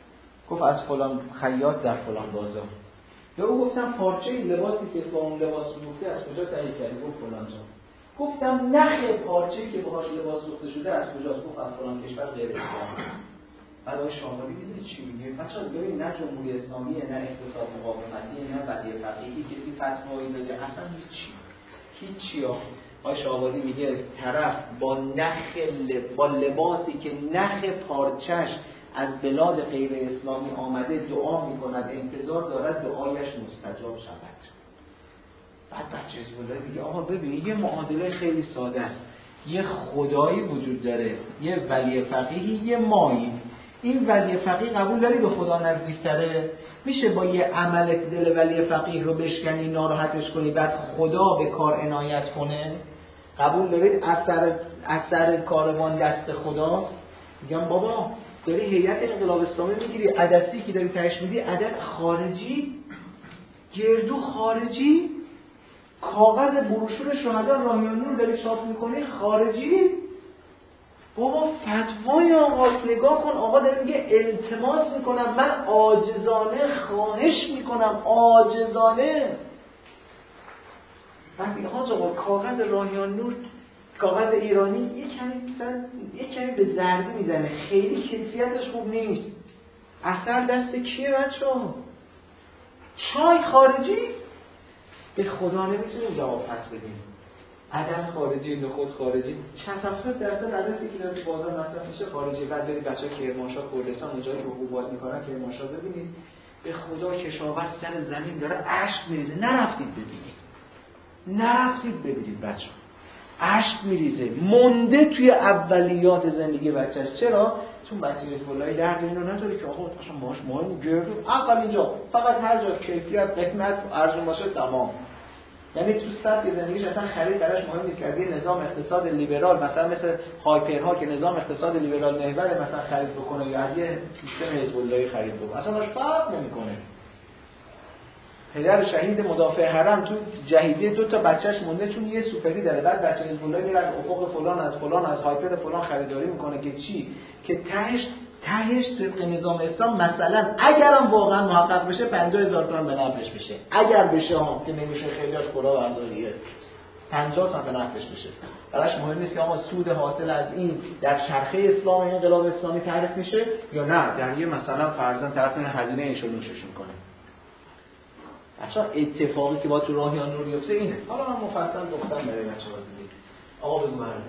گفت از فلان خیاط در فلان بازار. یا او گفتم پارچه لباسی که با اون لباس سوخته از کجا تهیه کردی؟ گفت فلان جا. گفتم نخ پارچه‌ای که باهاش لباس سوخته شده از کجاست؟ گفت از فلان کشور غیر اسلامی. برای شاملی می‌دونید چی میگه؟ بچه‌ها ببین نه جمهوری اسلامی، نه اقتصاد مقاومتی، نه ولی فقیهی کسی فتوایی داده، اصلا هیچی ها. آقای شاهوادی میگه طرف با لباسی که نخ پارچش از بلاد غیر اسلامی آمده دعا میکند، انتظار دارد دعایش مستجاب شود. بعد بچه حزب‌الله میگه آقا ببین یه معادله خیلی ساده است، یه خدایی وجود داره، یه ولی فقیهی، یه مایی. این ولی فقیه قبول داری به خدا نزدیکتره؟ میشه با یه عمل دل ولی فقیه رو بشکنی، ناراحتش کنی، بعد خدا به کار عنایت کنه؟ قبول دارید اثر کاروان دست خداست؟ میگم بابا داری هیئت انقلاب اسلامی میگیری، عدسی که داری تهش میدی عدد خارجی، گردو خارجی، کاغذ بروشور شهدا راهیان نور داری چاپ میکنی خارجی. بابا فتوای آقاست، نگاه کن، آقا داره میگه التماس میکنم، من عاجزانه خواهش میکنم، عاجزانه. من میگه آقا کاغذ راهیان نور، کاغذ ایرانی یه کمی به زردی میزنه، خیلی کیفیتش خوب نیست. اثر دست کیه بچه‌ها؟ چای خارجی؟ به خدا نمیتونیم جواب پس بدیم. عدد خارجی، نخود خارجی، 60% عددی که در بازار مصرف میشه خارجی. بعد برید بچه‌ها کرمانشاه، کردستان اونجایی که حبوبات میکنن کرمانشاه ببینید، به خدا کشاورز سر زمین داره اشک میریزه. نرفتید ببینید بچه‌ها، اشک میریزه، مونده توی اولیات زندگی بچه‌اش. چرا؟ چون بچه حزب‌الله درد اینو نداره که آقا اصلا ماش مهم گردو اول اینجا، فقط هر جا کیفیت قیمت ارزون باشه تمام. یعنی تو سطح زندگیش اصلا خرید براش مهم نیست که از یه نظام اقتصاد لیبرال مثلا مثل هایپرها که نظام اقتصاد لیبرال محوره مثلا خرید بکنه یا از یه سیستم حزب‌الله خرید بکنه، اصلا باش فرق نمیکنه. پدر شهید مدافع حرم تو جهیزیه 2 تا بچهش مونده چون یه سوپری داره. بعد بچه حزب‌الله میره از افق فلان از هایپر فلان خریداری میکنه که چی؟ که تهش طبق نظام اسلام مثلا اگرم واقعا محقق بشه 50,000 تومان به نفعش بشه. اگر بشه ها که نمیشه خیلیاش کلا برداریه 50 تومان به نفعش بشه. براش مهم نیست که اما سود حاصل از این در چرخه اسلام انقلاب اسلامی تعریف میشه یا نه در یه مثلا فرضاً طرف این هزینه ایشونوشش میکنه. اصلا اتفاقی که با تو راهیان نور بیفته اینه. حالا من مفصل گفتم برای بچه‌ها دیگه. آقا بگو برادر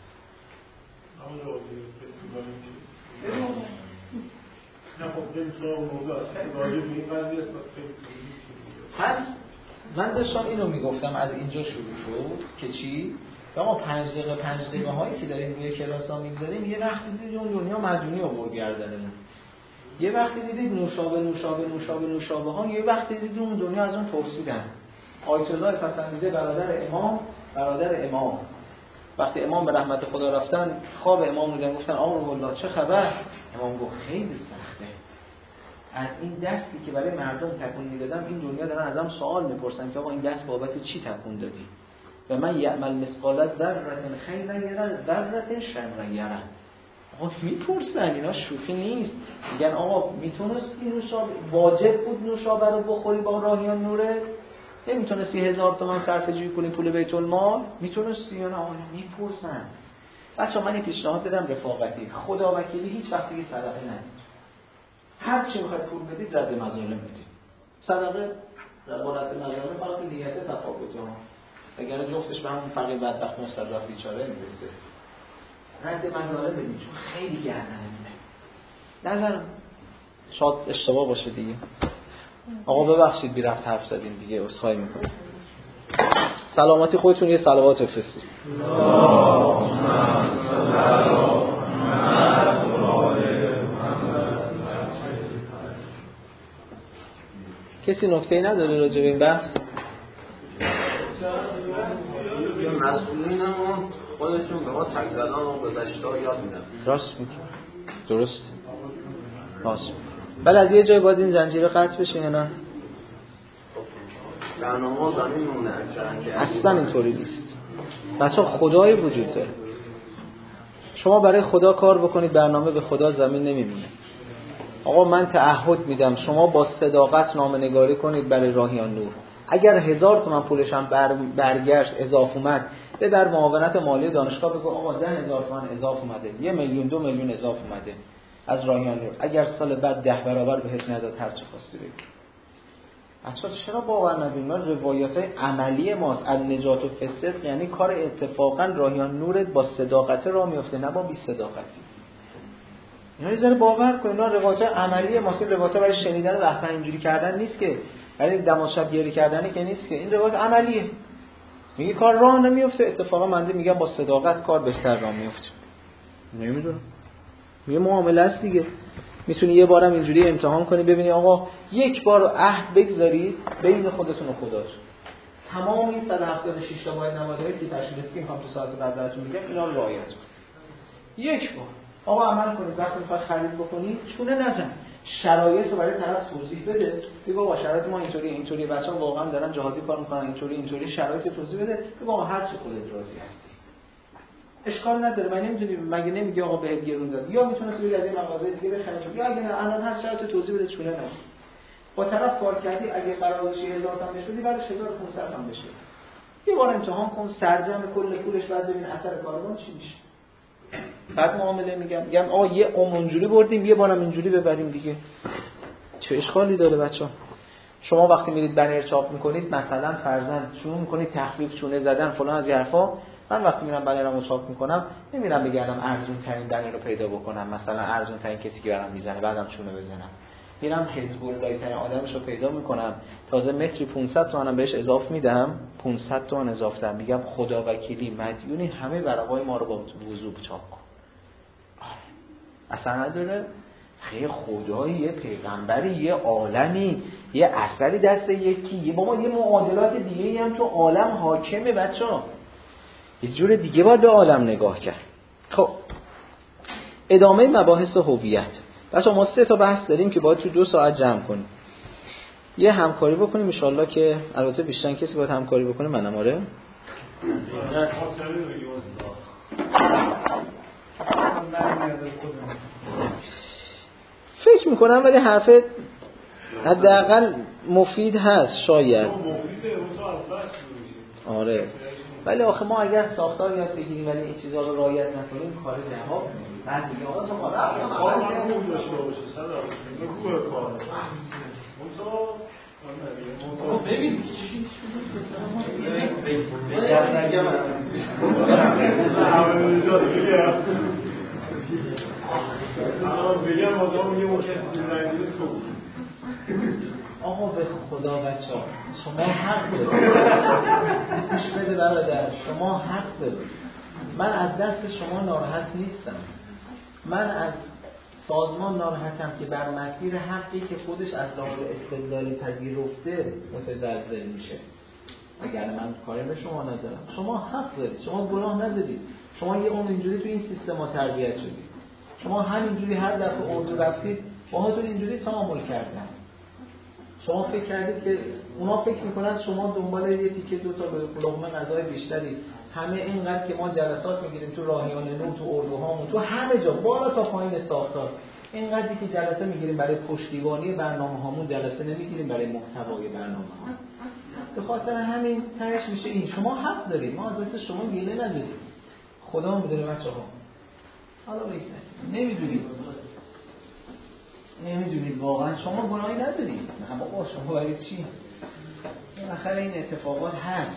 پس من داشتم اینو میگفتم از اینجا شروع شد که چی؟ اما 5 دقیقه هایی که داریم روی کلاس ها میگذاریم یه وقتی دیدید اون دنیا مدیونی آورد گردنمون، یه وقتی دیدید نوشابه ها، یه وقتی دیدید اون دنیا از اون پرسیدن. آیت الله پسندیده برادر امام وقتی امام به رحمت خدا رفتن خواب امام دیدن، گفتن آقا والله چه خبر؟ امام گفت خیلی سخته، از این دستی که برای مردم تکون میدادم این دنیا دارن ازم سوال میپرسن که آقا این دست بابت چی تکون دادی؟ و من یعمل مثقال ذره خیرا یره ذره شرا یره. آقا میپرسن، اینا شوخی نیست. میگن آقا میتونستی نوشابه، واجب بود نوشابه رو بخوری با راهیان نوره؟ نمیتونستی 1000 تومان صرفه جویی کنی پول بیت المال؟ میتونستی یا نه؟ میپرسن. بچه‌ها من این پیشنهاد بدم رفاقتی، خدا وکیلی هیچ وقت دیگه صدقه ندید. هر چی میخواید پول بدید رد مظالم بدید. صدقه با رد مظالم فقط نیت تفاوته ها. اگر جفتش به همون فقیر بدبخت مستضعف بیچاره میرسه. رد مظالم بدید چون خیلی گردنه میده. نظر شاید اشتباه باشه دیگه. آقا ببخشید بی رفت حرف زدیم دیگه، عذرخواهی میکنم. سلامتی خودتون یه صلوات بفرستید. کسی نکته‌ای نداره راجع به این بحث؟ مسئولینمون خودشون به ما تک زدن و گذشته‌ها یاد میدن. راست میگی. درست. راست. ولی از یه جای باید این زنجیره قطع بشه یا نه؟ برنامه زمین مونه اصلا اینطوری نیست. بچه‌ها خدای وجود داره. شما برای خدا کار بکنید، برنامه به خدا زمین نمیمونه. آقا من تعهد میدم شما با صداقت نامه‌نگاری کنید برای راهیان نور. اگر 1000 تومان پولش هم برگشت اضافه اومد، در معاونت مالی دانشگاه بگو آقا 10,000 تومان اضافه اومده، 1 میلیون 2 میلیون اضافه اومده از راهیان نور. اگر سال بعد 10 برابر بهت نداد هر چی خواستی بگو. اصلا چرا باور نداریم؟ ما روایت‌های عملی ماست. النجات و فسق یعنی کار اتفاقا راهیان نورت با صداقت راه میفته، نه با بی صداقتی. اینا یه ذره باور کن، اینا روایت عملی ماست. روایت برای شنیدن و رفتن اینجوری کردن نیست که، برای دماشب گیری کردن که نیست که. این روایت عملیه. میگه کار راه نمیفته، اتفاقا من میگم با صداقت کار بهتر راه میفته. نمیدونم. یه معامله است دیگه. میتونی یه بارم اینجوری امتحان کنی ببینی آقا یک بار عهد بگذارید بین خودتون و خداتون. تمام این 176 تا باید نمادهایی که تشکیل دادید که میخوام تو ساعت بعد براتون میگم اینا رو رعایت کنید. یک بار آقا عمل کنید، وقتی میخواد خرید بکنید چونه نزن، شرایط رو برای طرف توضیح بده. بگو با شرایط ما اینطوری بچه‌ها واقعا دارن جهادی کار میکنن، اینطوری شرایط توضیح بده. بگو آقا هر چی خودت راضی هستی اشکال نداره. من نمیدونی مگه نمیگی آقا بهت گرون داد، یا میتونستی بری از این مغازه دیگه بخری، یا اگه نه الان هر شرایط توضیح بده چونه نزن. با طرف کار کردی، اگه قرار باشه 1000 تومان بهش بدی بعدش 1500 تومان بشه. یه بار امتحان کن، سرجم کل پولش بعد ببین اثر کارمون چی میشه. بعد معامله میگم آقا یه اونجوری بردیم یه بارم اینجوری ببریم دیگه. چه اشکالی داره بچه‌ها؟ شما وقتی میرید بنر چاپ میکنید مثلا فرضاً شروع میکنید تخفیف چونه زدن فلان از حرفا، من وقتی میرم بنرمو چاپ میکنم نمیرم بگردم ارزون ترین بنر رو پیدا بکنم، مثلا ارزون ترین کسی که برام میزنه بعدم چونه بزنم. میرم حزب الله ترین آدمشو پیدا میکنم، تازه متری 500 تومانم بهش اضافه میدم، 500 تومان اضافه دادم، میگم خدا وکیلی مدیونی همه ورقای ما رو با وضوح چاپ کن. اصلا نداره خیلی خدایی، یه پیغمبری، یه عالمی، یه اثری دست یکی، یه بابا یه معادلات دیگه‌ای هم تو عالم حاکمه بچه‌ها. یه جور دیگه باید به عالم نگاه کرد. خب ادامه مباحث هویت. بچه‌ها ما 3 تا بحث داریم که باید تو 2 ساعت جمع کنیم. یه همکاری بکنیم ان شاءالله، که البته بیشتر کسی باید همکاری بکنه منم. آره فکر میکنم ولی حرف حداقل مفید هست شاید. آره ولی آخه ما اگر ساختار یاد بگیریم ولی این چیزا رو رعایت نکنیم کار جواب بعد دیگه آقا تو خوب داشته باشه خوبه کار اون تو ببین آقا به خدا بچه‌ها شما حق دارید. گوش بده برادر، شما حق دارید. من از دست شما ناراحت نیستم. من از سازمان ناراحتم که بر مسیر حقی که خودش از لحاظ استدلال پذیرفته متزلزل میشه. اگر من کاری به شما ندارم، شما حق دارید، شما گناه ندارید. شما یه اون اینجوری تو این سیستم تربیت شدید. شما همینجوری هر دفعه اردو رفتید باهاتون اینجوری تعامل کردن. شما فکر کردید که اونا فکر میکنن شما دنبال یه تیکه 2 تا لقمه غذای بیشتری. همه اینقدر که ما جلسات میگیریم تو راهیان نور، تو اردوهامون، تو همه جا بالا تا پایین ساختار، اینقدری که جلسه میگیریم برای پشتیبانی برنامه‌هامون، جلسه نمیگیریم برای محتوای برنامه‌ها. به خاطر همین تهش میشه این. شما حق دارید، ما از دست شما گله نداریم. خدا میدونه بچه‌ها. حالا نمیدونید واقعا شما گناهی ندارید. اما با شما برای چی؟ بالاخره این اتفاقات هست.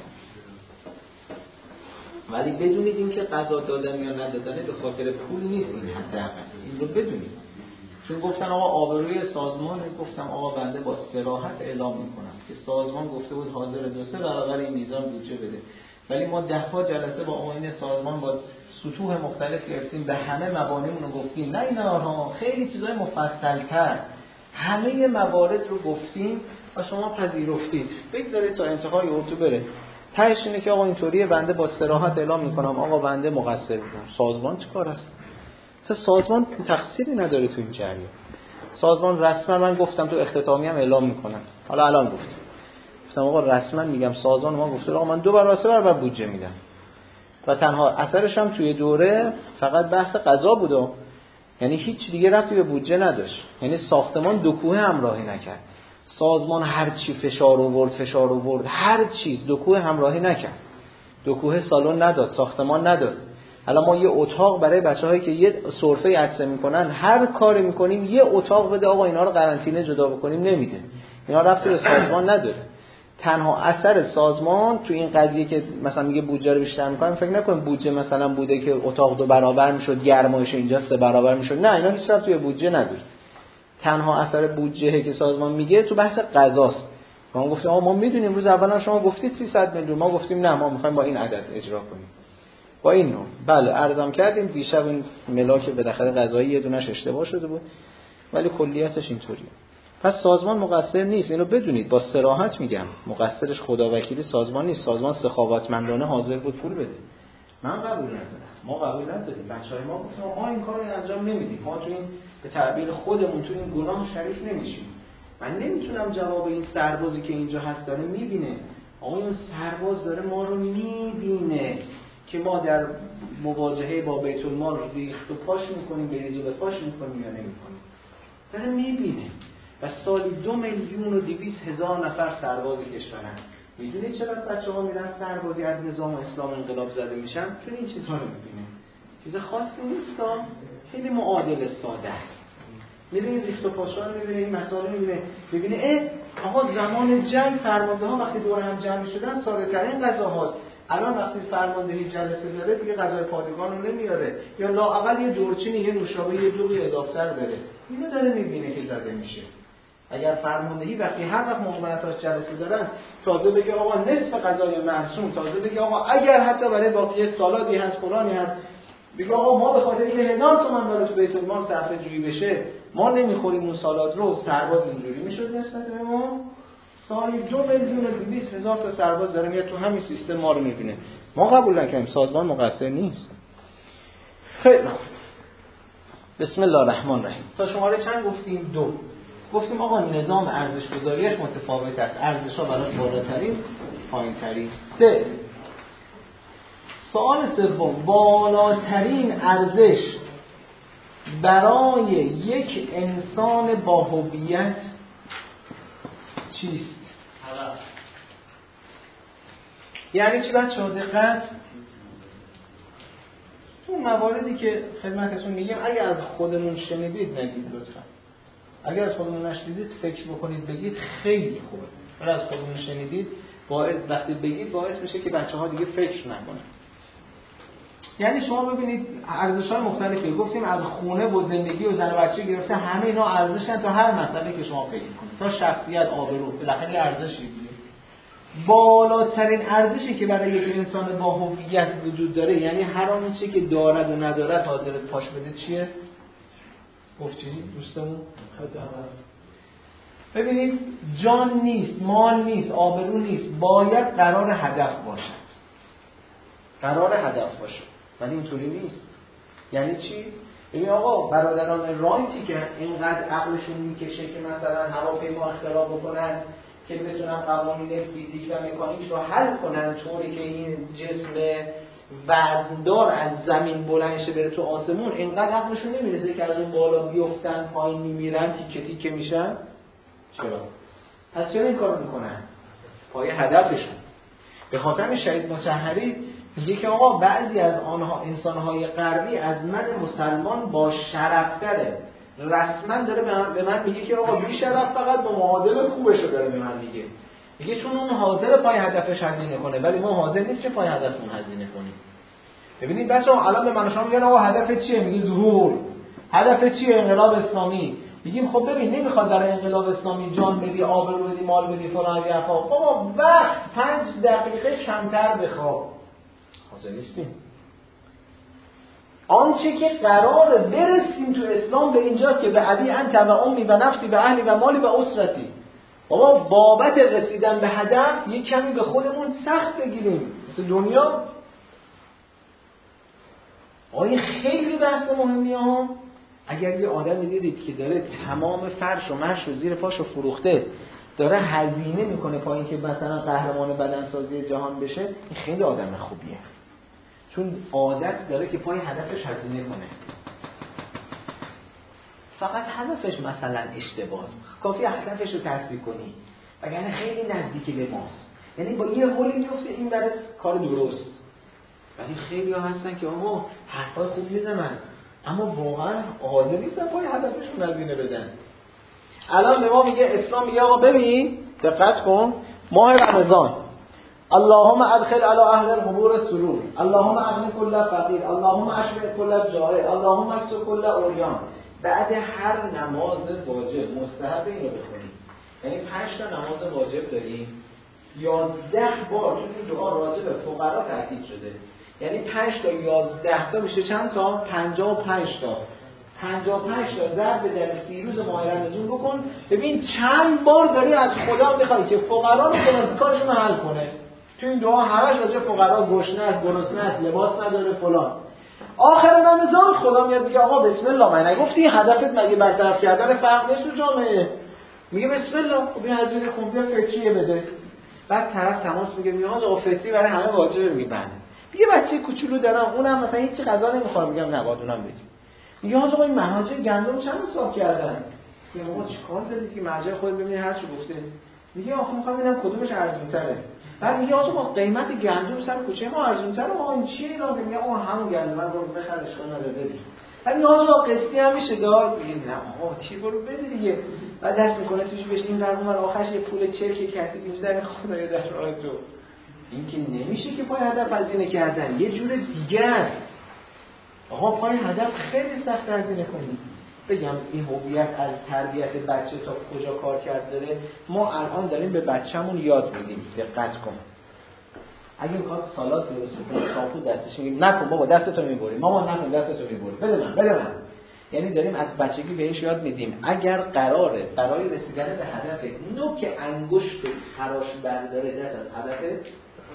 ولی بدونید این که قضا دادن یا ندادن به خاطر پول نیست. این حداقل این رو بدونید. چون گفتن آقا آبروی سازمان، گفتم آقا بنده با صراحت اعلام میکنم که سازمان گفته بود حاضر 2-3 برابر این میزان بودجه بده. ولی ما 10 جلسه با آیین سازمان با سطوح مختلف گرفتیم، به همه مبانیمون رو گفتیم. نه اینا خیلی چیزای مفصل‌تر، همه موارد رو گفتیم و شما پذیرفتید. بگذارید تا انتهای اتو بره. تهش اینه که آقا اینطوریه، بنده با صراحت اعلام میکنم آقا بنده مقصر بودم. سازمان چه کار است؟ سازمان تقصیری نداره تو این جریان. سازمان رسما من گفتم تو اختتامی هم اعلام میکنم. حالا الان گفتم آقا رسما میگم سازمان ما گفته آقا من 2 برابر 3 برابر بودجه میدم. و تنها اثرش هم توی دوره فقط بحث قضا بود. یعنی هیچ دیگه ربطی به بودجه نداشت. یعنی ساختمان دو کوه همراهی نکرد. سازمان هر چی فشار آورد هر چیز دو کوه همراهی نکرد. دو کوه سالن نداد، ساختمان نداد. الان ما یه اتاق برای بچه‌هایی که یه سرفه عطسه میکنن هر کاری میکنیم یه اتاق بده آقا اینا رو قرنطینه جدا بکنیم، نمیده. اینا ربطی به سازمان نداره. تنها اثر سازمان تو این قضیه که مثلا میگه بودجه رو بیشتر میکنم، فکر نکنیم بودجه مثلا بوده که اتاق 2 برابر میشد، گرمایش اینجا 3 برابر میشد. نه، اینا هیچ ربطی به بودجه نداره. تنها اثر بودجه که سازمان میگه تو بحث غذاست. ما گفتیم آقا ما میدونیم روز اول شما گفتید 300 میلیون، ما گفتیم نه ما میخوایم با این عدد اجرا کنیم. با این نوع. بله ارزم کردیم دیشب این ملاک بالاخره غذایی یه دونش اشتباه شده بود، ولی کلیتش اینطوریه. پس سازمان مقصر نیست، اینو بدونید، با صراحت میگم. مقصرش خداوکیلی سازمان نیست. سازمان سخاوتمندانه حاضر بود پول بده. من قبول ندارم، ما قبول نداریم. بچهای ما گفتن ما این کارو انجام نمیدیم، ما تو این به تعبیر خودمون تو این گناه شریک نمیشیم. من نمیتونم جواب این سربازی که اینجا هست داره میبینه، آقا این سرباز داره ما رو میبینه که ما در مواجهه با بیت المال ریخت و پاش میکنیم، بریز و به پاش میکنیم یا نمیکنیم. داره میبینه. و سالی 2,200,000 نفر سرباز کشورن. میدونید چرا بچه‌ها میرن سربازی از نظام اسلام انقلاب زده میشن؟ چون این چیزها رو میبینه. چیز خاصی نیست، خیلی معادل ساده است. میبینید ریخت و پاشا رو میبینه، این مسائل رو میبینه. آقا زمان جنگ فرمانده ها وقتی دور هم جمع شدن ساده ترین غذاهاست. الان وقتی فرماندهی جلسه داره دیگه غذای پادگان رو نمیاره، یا لااقل یه دورچینی، یه نوشابه، یه دوغی اضافه‌تر داره. اینو داره میبینه که زده میشه. اگر فرماندهی وقتی هر وقت مقاماتش جلسه دارن تازه بگه آقا نصف غذای مرسوم، تازه بگه آقا اگر حتی برای باقی سالادی هست فلانی هست، بگه آقا ما به خاطر اینکه 1000 تومان برای بیت المال صرفه جویی بشه ما نمیخوریم اون سالاد رو، سرباز اینجوری میشد نسبت به ما. سالی 2,200,000 تا سرباز داره میاد تو همین سیستم ما رو میبینه. ما قبول نکنیم سازمان مقصر نیست. خیلی بسم الله الرحمن الرحیم. تا شماره چند گفتیم؟ 2. گفتیم آقا نظام ارزش گذاریش متفاوت است، ارزش‌ها براش بالاترین پایین‌ترین. 3. سوال سوم، بالاترین ارزش برای یک انسان با هویت چیست؟ یعنی چی بچه‌ها؟ دقت. تو مواردی که خدمتتون میگم اگه از خودمون شنیدید نگید لطفا. اگر از خودمون نشنیدید فکر بکنید بگید، خیلی خوبه. اگر از خودمون شنیدید وقتی بگید باعث میشه که بچه‌ها دیگه فکر نکنن. یعنی شما ببینید ارزش‌های مختلفی گفتیم، از خونه و زندگی و زن و بچه گرفته همه اینا ارزشن تا هر مسئله که شما فکر کنید، تا شخصیت، آبرو، بالاخره ارزشی دیگه. بالاترین ارزشی که برای یک انسان با هویت وجود داره، یعنی هر آن چیزی که دارد و ندارد حاضر پاش بده، چیه؟ گفت چی دوستمون؟ ببینید جان نیست، مال نیست، آبرو نیست، باید قرار هدف باشد. قرار هدف باشه. ولی اینطوری نیست. یعنی چی؟ ببین آقا برادران رایتی که اینقدر عقلشون میکشه که مثلا هواپیما اختراع بکنن که بتونن قوانین فیزیک و مکانیک رو حل کنن طوری که این جسم وزندار از زمین بلند شه بره تو آسمون، اینقدر عقلشون نمیرسه که از اون بالا بیفتن پایین میمیرن، تیکه تیکه میشن. چرا؟ پس چرا این کارو میکنن؟ پای هدفشون. به خاطر شهید مطهری میگه که آقا بعضی از آنها انسانهای غربی از من مسلمان با شرفتره. رسما داره به من میگه که آقا بی شرف فقط با معادل خوبشو داره به من میگه. میگه چون اون حاضر پای هدفش هزینه کنه ولی ما حاضر نیست که پای هدفمون هزینه کنیم. ببینید بچه‌ها الان به من شما میگن آقا هدف چیه؟ میگه ظهور. هدف چیه؟ انقلاب اسلامی. میگیم خب ببین نمیخواد برای انقلاب اسلامی جان بدی، آبرو بدی، مال بدی، فلان حرفا. بابا وقت 5 دقیقه کمتر بخواب. حاضر نیستیم. آنچه که قراره برسیم تو اسلام به اینجاست که به علی انت و امی و نفسی و اهلی و مالی و اسرتی. بابا بابت رسیدن به هدف یک کمی به خودمون سخت بگیریم. مثل دنیا. این خیلی بحث مهمیه ها. اگر یه آدمی دیدید که داره تمام فرش و مرش و زیر پاشو فروخته داره هزینه میکنه پای اینکه مثلا قهرمان بدنسازی جهان بشه، این خیلی آدم خوبیه. چون عادت داره که پای هدفش هزینه کنه. فقط هدفش مثلا اشتباه، کافی هدفش رو تصدیق کنی، وگرنه خیلی نزدیک به ماست. یعنی با یه هولی میفته این برای کار درست. ولی خیلی ها هستن که آقا حرفای خوب میزنن اما واقعا قادر نیستن پای هدفشون هزینه بدن. الان به ما میگه اسلام، میگه آقا ببین دقت کن، ماه رمضان اللهم ادخل علی اهل القبور السرور، اللهم اغنی کل فقیر، اللهم اشفع کل جائع، اللهم اکسو کل عریان. بعد هر نماز واجب مستحب اینو بخونی. یعنی 5 تا نماز واجب داریم، 11 بار چون این دعا راجع به فقرا تاکید شده. یعنی 5 تا 11 تا میشه چند تا؟ 55 تا. 55 تا ضرب در 30 روز ماه رمضان بکن، ببین چند بار داری از خدا میخوای که فقرا رو کارشون رو حل کنه. تو این دعا همش راجع فقرا، گشنه، گرسنه، لباس نداره فلان. آخر رمضان خدا میاد میگه آقا بسم الله، من نگفتی هدفت مگه برطرف کردن فقر نیست تو جامعه؟ میگه بسم الله، خب این هزینه کن بیا فطریه بده. بعد طرف تماس میگه آقا فطری برای همه واجبه میبنده. یه بچه کوچولو دارم اونم مثلا هیچ غذا نمیخواد، میگم نباید اونم بدی. میگه آقا این مهاجر گندم چند حساب کردن؟ میگه آقا چیکار دارید که مرجع خود ببینید هر چی گفته. میگه آخه میخوام ببینم کدومش ارزان‌تره. بعد میگه آقا قیمت گندم سر کوچه ما ارزان‌تره، آقا این چیه اینا؟ میگه آقا همون گندم من برو بخر اشکال نداره بدید. بعد میگه آقا قسطی هم میشه داد؟ میگه نه آقا چی برو بده دیگه. بعد دست میکنه توش بهش این ور اون آخرش یه پول چرکی کسی میذاره خدای در راه تو. این که نمیشه که پای هدف هزینه کردن، یه جور دیگه است. آقا پای هدف خیلی سخت هزینه کنید. بگم این هویت از تربیت بچه تا کجا کار کرد داره. ما الان داریم به بچه‌مون یاد میدیم، دقت کن. اگه میخواد سالاد درست کنه شامپو دستش میگیم نکن بابا دستتو میبری، مامان نکن دستتو میبری، بده من. یعنی داریم از بچگی بهش یاد میدیم اگر قراره برای رسیدن به هدف نوک انگشت خراش برداره دست از هدف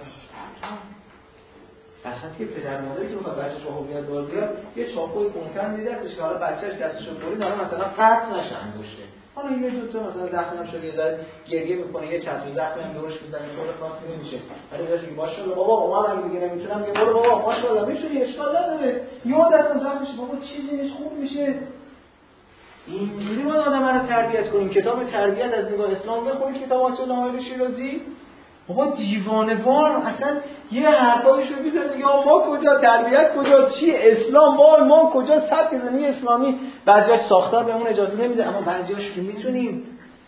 اصلا که پدر مادری که بخواد بچه‌ش رو هویت بازیار یه چاقوی کنکن میده دستش که حالا بچه‌ش دستشو بری حالا مثلا قطع نشه انگشته، حالا یه دو تا مثلا زخمم شده یه ذره گریه میکنه یه چسب زخمی هم درش میزنه طور خاصی نمیشه، ولی داش میگه ماشاءالله بابا عمر اگه دیگه نمیتونم میگه برو بابا ماشاءالله میتونی اشکال نداره یه دستم زخم میشه بابا چیزی نیست خوب میشه. اینجوری ما آدم رو تربیت کنیم. کتاب تربیت از نگاه اسلام بخونید، کتاب آیت الله شیرازی. بابا دیوانه‌وار اصلا یه حرفایشو میزنه میگه ما کجا تربیت کجا چی اسلام ما کجا سبک زندگی اسلامی. بعضیاش ساختار بهمون اجازه نمیده اما بعضیاش که میتونیم.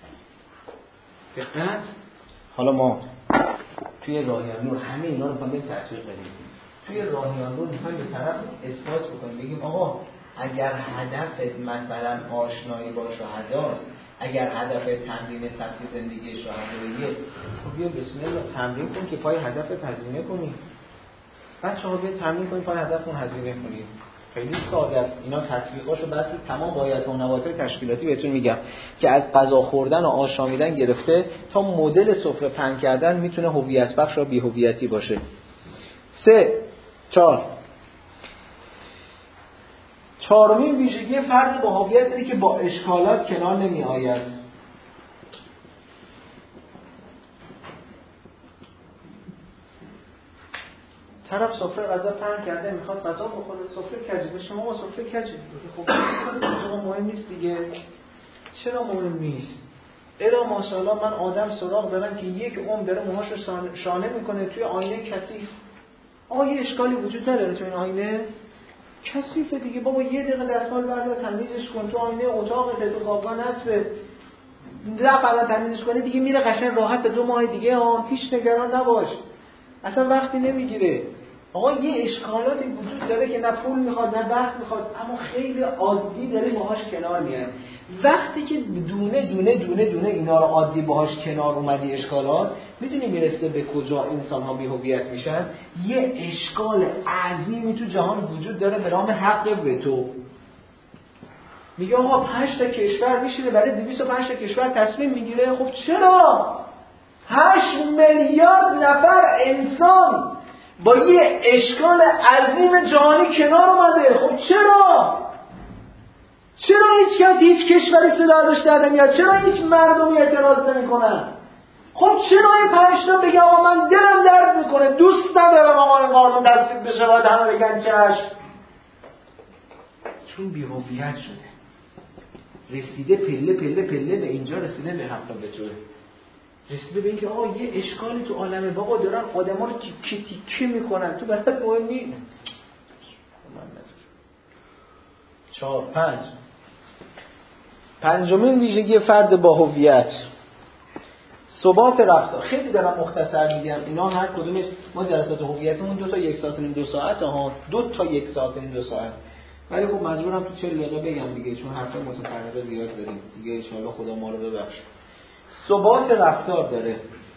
دقت. حالا ما توی راهیان نور همه اینا رو می‌خوایم تطبیق بدیم. توی راهیان نور می‌خوایم به طرف اثبات بکنیم، بگیم آقا اگر هدفت مثلا آشنایی با شهداست، اگر هدف تمرین سبک زندگی شهداییه، خب بیا بسم الله تمرین کن که پای هدف هزینه کنی. بچه‌ها بیا تمرین کنید پای هدفتون هزینه کنید. خیلی ساده است. اینا تطبیقاشو بعد تمام باید و نبات‌های تشکیلاتی بهتون میگم که از غذا خوردن و آشامیدن گرفته تا مدل سفره پهن کردن میتونه هویت بخش یا بی‌هویتی باشه. 4 چهارمین ویژگی فرد با هویت اینه که با اشکالات کنار نمی آید. طرف سفره غذا پهن کرده میخواد غذا بخوره، سفره کجی بشه، ما سفره کجی. خب شما مهم نیست دیگه. چرا مهم نیست؟ الا ماشاءالله من آدم سراغ دارم که یک عمر داره موهاشو شانه میکنه توی آینه کثیف. آقا یه اشکالی وجود نداره تو این آینه؟ کثیفه دیگه بابا، یه دقیقه دستمال بردار تمیزش کن، تو آینه اتاقت تو خوابگاه نصبه بعدا تمیزش کنی دیگه میره قشنگ راحت 2 ماه دیگه هیچ نگران نباش، اصلا وقتی نمیگیره. آقا یه اشکالاتی وجود داره که نه پول میخواد نه وقت میخواد اما خیلی عادی داره باهاش کنار میاد. وقتی که دونه دونه دونه دونه اینا رو عادی باهاش کنار اومدی اشکالات، میدونی میرسه به کجا انسان ها بی هویت میشن؟ یه اشکال عظیمی تو جهان وجود داره به نام حق وتو. میگه آقا 5 تا کشور میشینه برای 205 تا کشور تصمیم میگیره. خب چرا 8 میلیارد نفر انسان با یه اشکال عظیم جهانی کنار اومده؟ خب چرا هیچ کشوری صدا داشته نمیاد؟ چرا هیچ مردمی اعتراض نمیکنن؟ خب چرا این 5 تا بگه آقا من دلم درد میکنه دوست ندارم آقا این قانون تصویب بشه باید همه بگن چشم؟ چون بی‌هویت شده. رسیده پله پله پله به اینجا رسیده به حق به توه، رسیده به اینکه آقا یه اشکالی تو عالمه بابا، دارن آدما رو تیکه تیکه میکنن، تو برات مهم نیست. 4 5 پنجمین ویژگی فرد با هویت، ثبات رفتار. خیلی دارم مختصر میگم، اینا هر کدومش ما جلسات هویتمون 2 تا 1 ساعت و نیم 2 ساعت ها، 2 تا 1 ساعت و نیم 2 ساعت، ولی خب مجبورم تو 40 دقیقه بگم دیگه، چون حرف متفرقه زیاد داریم دیگه، ان شاءالله خدا ما رو ببخشه. ثبات رفتار داره.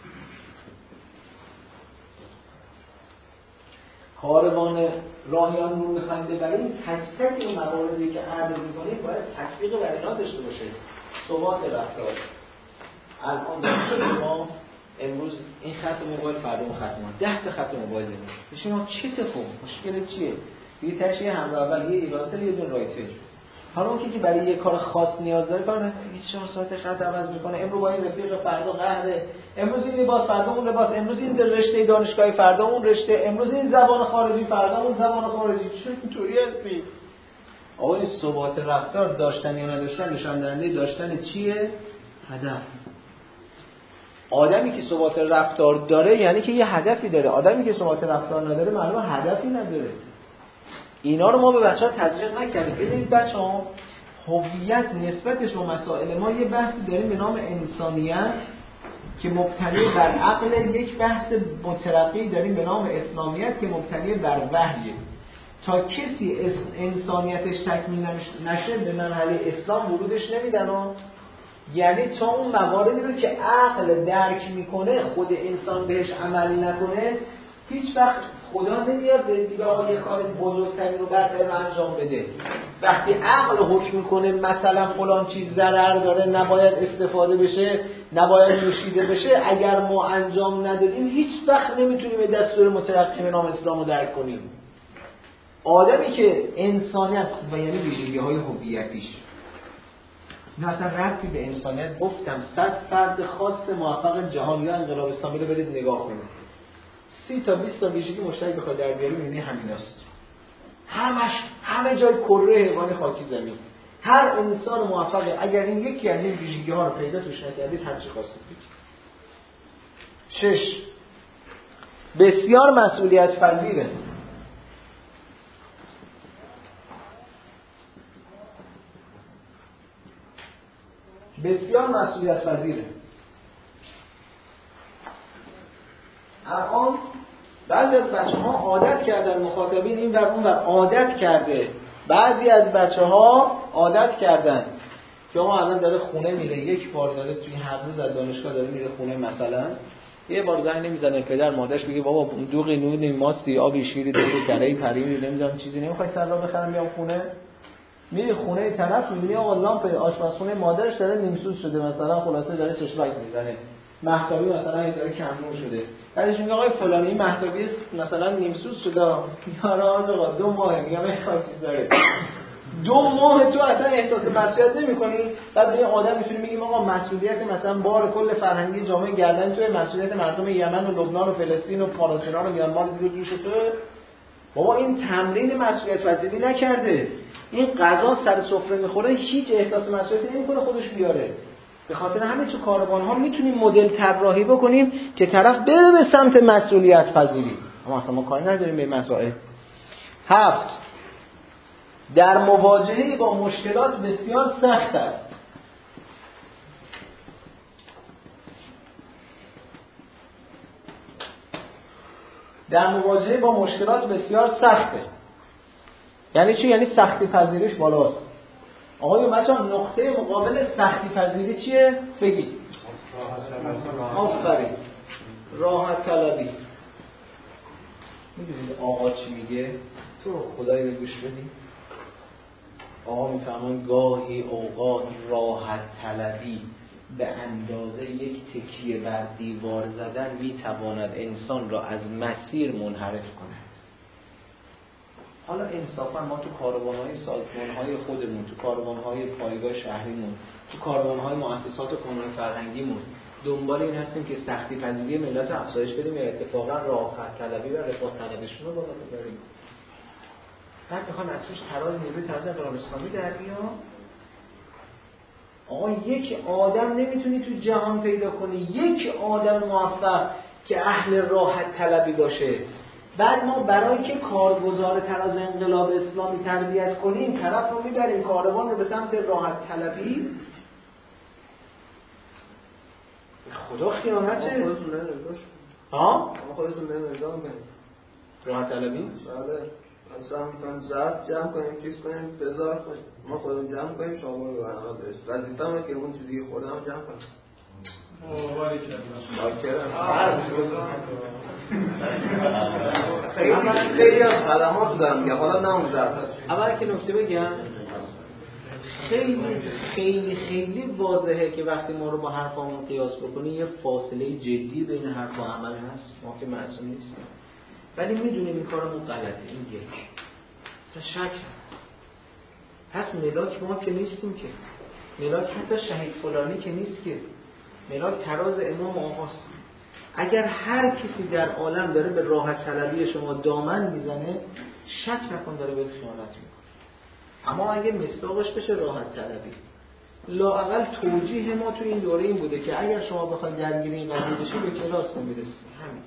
کاروان راهیان نور خنده برای این تک تک این مواردی که عرض می‌کنیم باید تطبیق بر اینا داشته باشه. ثبات رفتار. الان داشته ما امروز این خط موبایل، فردا اون خط موبایل، 10 تا خط موبایل داریم. ببین چه اتفاقی مشکل چیه؟ یه تاشی همراه اول یه ایرانتل یه دون رایتل. حالا اون که برای یه کار خاص نیاز داره کار 24 ساعت خط عوض میکنه، امروز با این رفیق فردا قهره، امروز این لباس فردا اون لباس، امروز این رشته دانشگاهی فردا اون رشته، امروز این زبان خارجی فردا اون زبان خارجی. چه اینطوری هستی؟ آقا این ثبات رفتار داشتن یا نداشتن نشان دهنده داشتن چیه؟ هدف. آدمی که ثبات رفتار داره یعنی که یه هدفی داره، آدمی که ثبات رفتار نداره معلومه هدفی نداره. اینا رو ما به بچه‌ها تزریق نکردیم. ببینید بچه‌ها، هویت نسبتش به مسائل ما یه بحثی داریم به نام انسانیت که مبتنی بر عقل، یک بحث مترقی داریم به نام اسلامیت که مبتنی بر وحیه. تا کسی انسانیتش تکمیل نشه به مرحله اسلام ورودش نمیدن یعنی تا اون مواردی رو که عقل درک میکنه خود انسان بهش عمل نکنه، هیچ وقت خدا نمیاد دیگه یه کار بزرگتری رو برای انجام بده. وقتی عقل حکم میکنه مثلا فلان چیز ضرر داره، نباید استفاده بشه، نباید نوشیده بشه، اگر ما انجام ندادیم هیچ وقت نمیتونیم به دستور مترقی به نام اسلام رو درک کنیم. آدمی که انسانیت و یعنی ویژگی‌های هویتیش نه اصلا ربطی به انسانیت، گفتم 100 فرد خاص موفق جهان یا انقلاب اسلامی رو برید نگاه کنید، 30 تا 20 تا ویژگی مشترک بخواد در بیاریم می‌بینی همیاست. همه جای کره حیوانی خاکی زمین، هر انسان موفقه اگر این یکی از این ویژگی‌ها رو پیدا توش نکردید هر چی خواستید بگید. 6 بسیار مسئولیت پذیره. بسیار مسئولیت پذیره. الان بعضی از بچه‌ها عادت کردن، مخاطبین این ور اون ور عادت کرده، بعضی از بچه‌ها عادت کردن که ما الان داره خونه میره، یک بار داره توی هر روز از دانشگاه داره میره خونه، مثلا یه بار زنگ نمیزنه پدر مادرش بگه بابا اون دو قینونی ماستی آبی شیری داره کره پری نمیدونم چیزی نمیخوای سلا بخرم بیام خونه، میری خونه طرف میبینی آقا لامپ آشپزخونه مادرش داره نیمسوز شده، مثلا خلاصه داره چشمک میزنه، مهتابی مثلا داره کم‌نور شده، بعدش میگه آقای فلانی مهتابی مثلا نیمسوز شده، یارا آقا 2 ماه میگم این خاصی داره 2 ماه تو اصلا احساس مسئولیت نمی‌کنی. بعد به این آدم میتونی بگیم آقا مسئولیت مثلا بار کل فرهنگی جامعه گردن توی، مسئولیت مردم یمن و لبنان و فلسطین و پالستین و میانمار رو دوش تو. بابا این تمرین مسئولیت پذیری نکرده، این غذا سر سفره میخوره هیچ احساس مسئولیتی نمیکنه خودش بیاره. به خاطر همین تو کاروان‌ها میتونیم مدل طراحی بکنیم که طرف بره به سمت مسئولیت پذیری، اما اصلا ما کاری نداریم به مسائل. 7 در مواجهه با مشکلات بسیار سخت است. در مواجهه با مشکلات بسیار سخته. یعنی چی؟ یعنی سختی پذیریش بالاست. آقای بچه‌ها نقطه مقابل سختی پذیری چیه؟ بگید. آفرین. راحت طلبی. میدونید آقا چی میگه؟ تو خدای رو گوش بدید. آقا میفهمن گاهی اوقات راحت طلبی به اندازه یک تکیه بر دیوار زدن میتواند انسان را از مسیر منحرف کند. حالا انصافا ما تو کاروان‌های سازمان‌های خودمون، تو کاروان‌های پایگاه شهریمون، تو کاروان‌های مؤسسات و کانون فرهنگیمون دنبال این هستیم که سختی پذیری ملت افزایش بدیم یا اتفاقا راحت طلبی و رفاه طلبیشون رو بالا ببریم. بعد میخوان از توش تراز نیروی تازه انقلاب اسلامی در بیان. 8 آقا یک آدم نمیتونی تو جهان پیدا کنی، یک آدم موفق که اهل راحت طلبی باشه. بعد ما برای که کارگزار تر از انقلاب اسلامی تربیت کنیم طرف رو میبریم کاروان رو به سمت راحت طلبی. خدا خیانته. خودتون نمیدونش ها؟ خودتون نمیدونم راحت طلبی؟ بله اصلا میتونم ضرب جمع کنیم چیز کنیم بذار ما خودمون جمع کنیم شما رو برنامه برسید وظیفه‌مه که اون چیزی که خودم جمع کنیم. خیلی از خدمات دارم میگم حالا نه اون ضرب هست. اول که نکته بگم خیلی خیلی خیلی واضحه که وقتی ما رو با حرفامون قیاس بکنی یه فاصله جدی بین حرف و عمل هست. ما که معصوم نیستیم ولی میدونیم این کارمون غلطه. این یک شک پس ملاک ما که نیستیم که ملاک حتی شهید فلانی که نیست که ملاک تراز امام آقاست. اگر هر کسی در عالم داره به راحت طلبی شما دامن میزنه شک نکن داره بهت خیانت میکنه. اما اگه مصداقش بشه راحت طلبی لااقل توجیه ما تو این دوره این بوده که اگر شما بخواید درگیر این قضیه بشی به کلاس نمیرسی همین.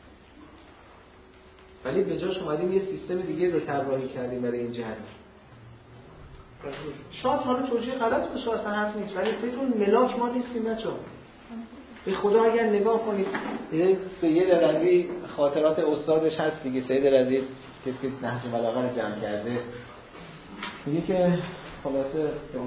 ولی به جاش اومدیم یه سیستم دیگه رو طراحی کردیم برای این جهت. شاید حالا توجیه غلط بشه اصلا حرف نیست ولی بدون ملاک ما نیستیم بچه‌ها. به خدا اگر نگاه کنید یه سید رضی خاطرات استادش هست دیگه. سید رضی کسی که نهج البلاغه رو جمع کرده میگه که خلاصه به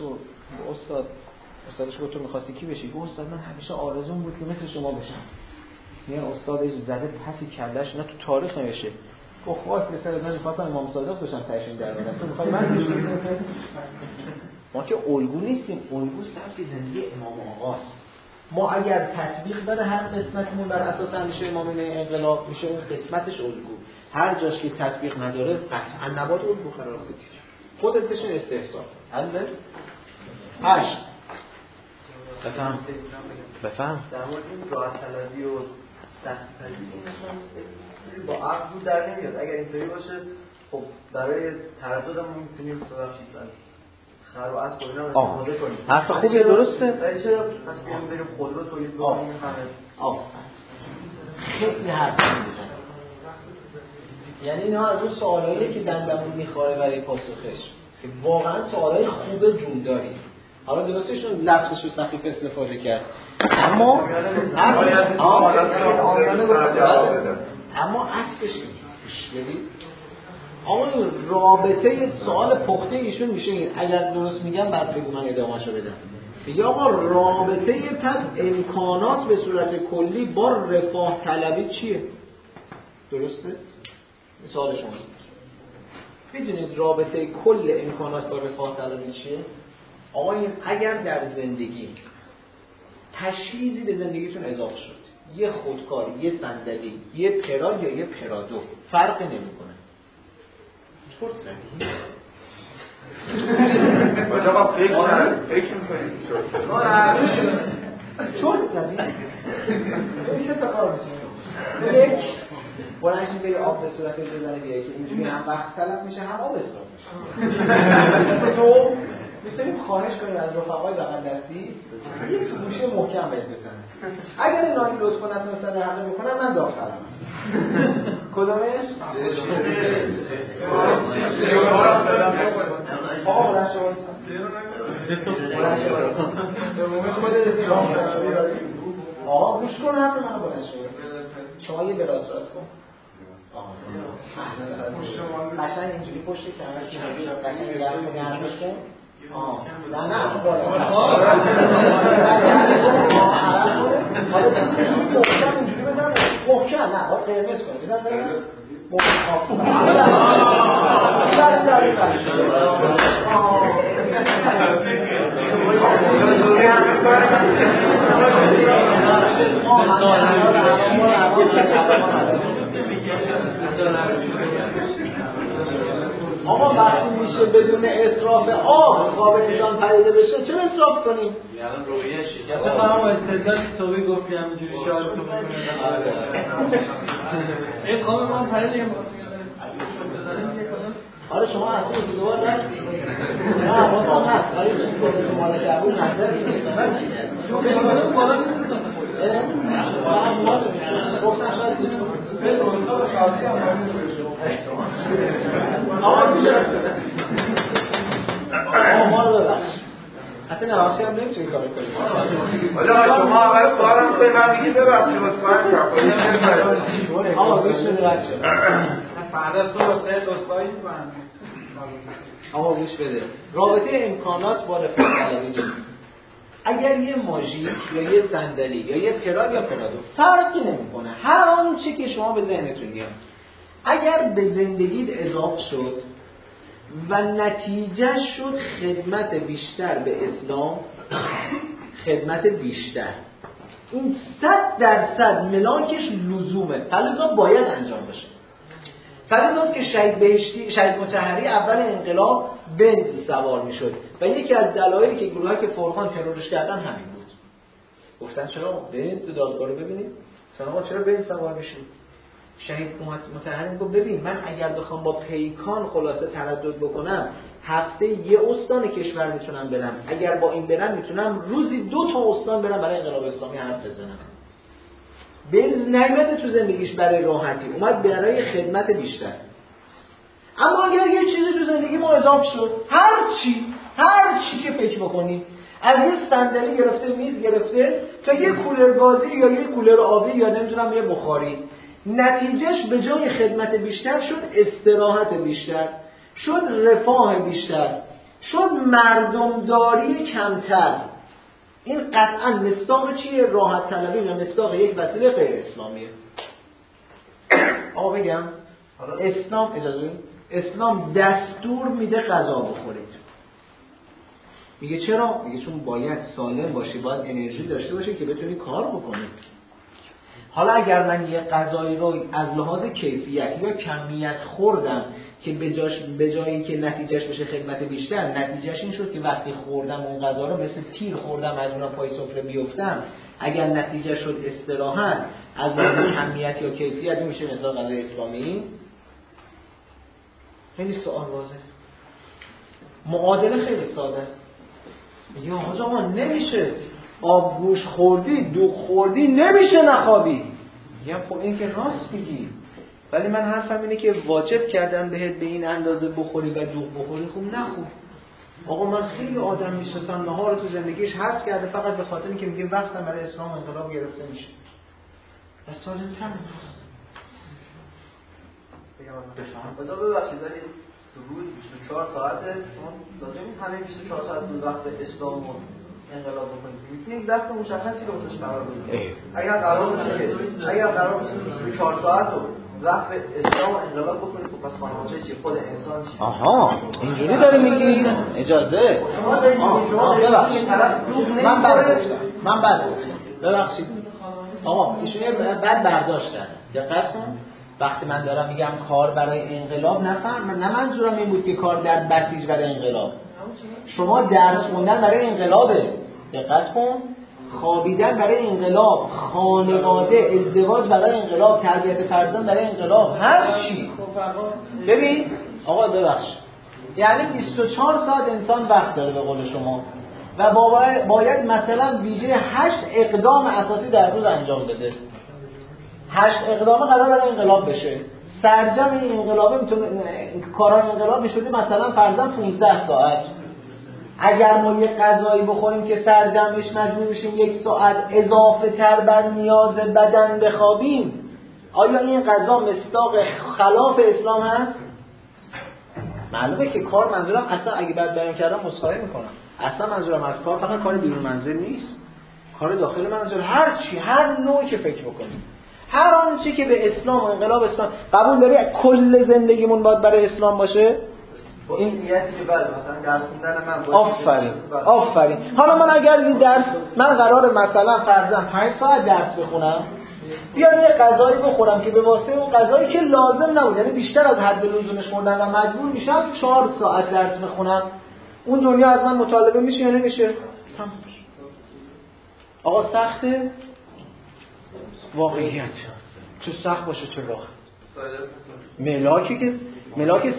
استادش گفت تو می‌خواستی کی بشی؟ گفت استاد من همیشه آرزوم بود که مثل شما بشم. یه استادش زده پسی کردش نه تو تاریخ نمیشه. گفت خواست مثلا من می‌خواستم امام صادق بشم تاشین در میاد. تو می‌خوای من بشم؟ ما که الگو نیستیم. الگو سبک زندگی امام آقاست. ما اگر تطبیق بده هر قسمتمون بر اساس اندیشه امامی انقلاب میشه اون قسمتش الگو. هر جاش که تطبیق نداره قطعا نباید الگو قرار بدی. خودت بشین استحسان. حله؟ 8 بفهم در مورد این راحت طلبی و سختی طلبی این با عقل در نمیاد. اگر اینطوری باشه خب برای ترددمون میتونیم ببخشید خر و اسب و اینا استفاده کنیم. حرف خوبیه درسته؟ ولی چرا پس بیام بریم خودرو تولید کنیم همه؟ خیلی حرف یعنی اینا از اون سوالاییه که دندمون میخواره برای پاسخش که واقعا سوالای خوب جون داری. حالا درستشون لفظش رو سخیف استفاده کرد اما اصلش ببین اما رابطه سوال پخته ایشون میشه این اگر درست میگم بعد بگو من ادامه‌شو بدم. دیگه آقا رابطه پس امکانات به صورت کلی با رفاه طلبی چیه؟ درسته؟ سوال شماست. میدونید رابطه کل امکانات با رفاه طلبی چیه؟ آقا اگر در زندگی تشخیصی به زندگیتون اضافه شد یه خودکار، یه صندلی، یه پراد یا یه پرادو فرق نمی‌کنه. چطور زندگی؟ آقا فکر می‌کنید چون زندگی؟ این سه تا کار می‌کنه. یک بلنشی بری آب به صورت بزنه بیایی که اینجوری هم وقت طلب میشه هم آب اصراف میشه. دو میتونیم خواهش کنیم از رفقای بغل دستی یک گوشه محکم بهت بزنن. اگر این نانی لطف کنن مثلا حمله بکنن من داغ‌ترم. کدومش؟ آقا بلند شو. آقا گوش کن حرف منو بلند شو. شما یه دراز کن. قشنگ اینجوری پشت کمر قشنگ نرمش کن. نه بالا حالا محکم اینجوری بزن محکم نه باید قرمز کنی بزن آقا وقتی میشه بدون اصراف آب قابل جان پریده بشه چرا اصراف کنیم؟ یعنی رویشه یا فهم استدلال صبحی گفتی همینجوری شاید تو این قابل من پریده آره شما اصلا یکی دو بار رفتی؟ نه حواسم هست ولی چون گفت شما نکردون نظر شما بگیرم بالا میدونستم گفتم شاید به دونستان شاسی هم آقا میشه ما رو ببخش اصلا نواشی هم نمیشه این کار کنیم حالا شما اول کارم کنیم من میگی ببخشید بسکارم کار آقا گوش بده بچه فردا صبح سه دوستایی من آقا گوش بده رابطه امکانات با رفاه طلبی جدید اگر یه ماژیک یا یه صندلی یا یه پراد یا پرادو فرقی نمیکنه هر آنچه که شما به ذهنتون میاد اگر به زندگیت اضافه شد و نتیجه شد خدمت بیشتر به اسلام خدمت بیشتر این 100% ملاکش لزومه فلزا باید انجام بشه فلزا که شهید بهشتی شهید مطهری اول انقلاب بنز سوار میشد و یکی از دلایلی که گروه‌ها که فرقان ترورش کردن همین بود گفتن چرا برید تو دادگاه رو ببینید شما چرا بنز سوار میشید شهید مطهری میگه ببین من اگر بخوام با پیکان خلاصه تردد بکنم هفته یه استان کشور میتونم برم اگر با این برم میتونم روزی 2 تا استان برم برای انقلاب اسلامی حرف بزنم بنز نیامده تو زندگیش برای راحتی اومد برای خدمت بیشتر اما اگر یه چیزی تو زندگی ما اضافه شد هر چی که فکر بکنی از یه صندلی گرفته میز گرفته تا یه کولر گازی یا یه کولر آبی یا نمیدونم یه بخاری نتیجهش به جای خدمت بیشتر شد استراحت بیشتر شد رفاه بیشتر شد مردمداری کمتر این قطعا مصداق چیه؟ راحت طلبی یا مصداق یک وسیله غیر اسلامیه آقا بگم اسلام اجازه اسلام دستور میده غذا بخورید میگه چرا؟ میگه چون باید سالم باشی باید انرژی داشته باشی که بتونی کار بکنی حالا اگر من یه غذایی رو از لحاظ کیفیت یا کمیت خوردم که به جایی که نتیجهش بشه خدمت بیشتر نتیجهش این شد که وقتی خوردم اون غذا رو مثل تیر خوردم مجبورم پای سفره بیفتم اگر نتیجه شد استراحت از لحاظ کمیت یا کیفیت این میشه مثلا غذای اسلامی خیلی سوال واضحه معادله خیلی ساده است میگه آقا نمیشه آبگوش خوردی دوغ خوردی نمیشه نخوابی میگم خب این که راست میگی ولی من حرفم اینه که واجب کردم بهت به این اندازه بخوری و دوغ بخوری خب نخور آقا من خیلی آدم میشناسم نهار تو زندگیش حذف کرده فقط به خاطر اینکه میگه وقتم برای اسلام انقلاب گرفته میشه و سالم تر نیست بفهم خدا ببخشید ولی روز 24 ساعته شما لازم نیست همه 24 ساعت تو وقت اسلام و انقلاب بکنید میتونید وقت مشخصی رو واسش قرار بدید اگر قرار باشه 24 ساعت رو وقت اسلام و انقلاب بکنید خب پس خانواده چی خود انسان چی آها اینجوری داره میگی اجازه ببخشید من بعد ببخشید آقا ایشون بعد برداشت کرد دقت کن وقتی من دارم میگم کار برای انقلاب نه منظورم این بود که کار در بسیج برای انقلاب شما درس خوندن برای انقلابه دقت کن خوابیدن برای انقلاب خانواده ازدواج برای انقلاب تربیت فرزند برای انقلاب هر چی ببین آقا ببخش یعنی 24 ساعت انسان وقت داره به قول شما و باید مثلا ویژه 8 اقدام اساسی در روز انجام بده 8 اقدام قرار برای انقلاب بشه سرجم این انقلابه میتونه کارهای انقلاب میشده مثلا فرضاً 15 ساعت اگر ما یه غذایی بخوریم که سرجمش مجبور بشیم 1 ساعت اضافه تر بر نیاز بدن بخوابیم آیا این غذا مصداق خلاف اسلام هست؟ معلومه که کار منظورم اصلا اگه بعد بیان کردم مسخره میکنم اصلا منظورم از کار فقط کار بیرون منزل نیست کار داخل منزل هر چی هر نوعی که فکر بکنیم هر آنچه که به اسلام و انقلاب اسلام قبول داری کل زندگیمون باید برای اسلام باشه این نیتی که بعد مثلا درس خوندن من آفرین حالا من اگر این درس من قراره مثلا فرضاً 5 ساعت درس بخونم بیام یه غذایی بخورم که به واسطه اون غذایی که لازم نبود یعنی بیشتر از حد لزومش خوردم و مجبور میشم 4 ساعت درس بخونم اون دنیا از من مطالبه میشه یا نمیشه آقا سخته واقعیت چه سخت باشه چه راحت ملاکی که ملاک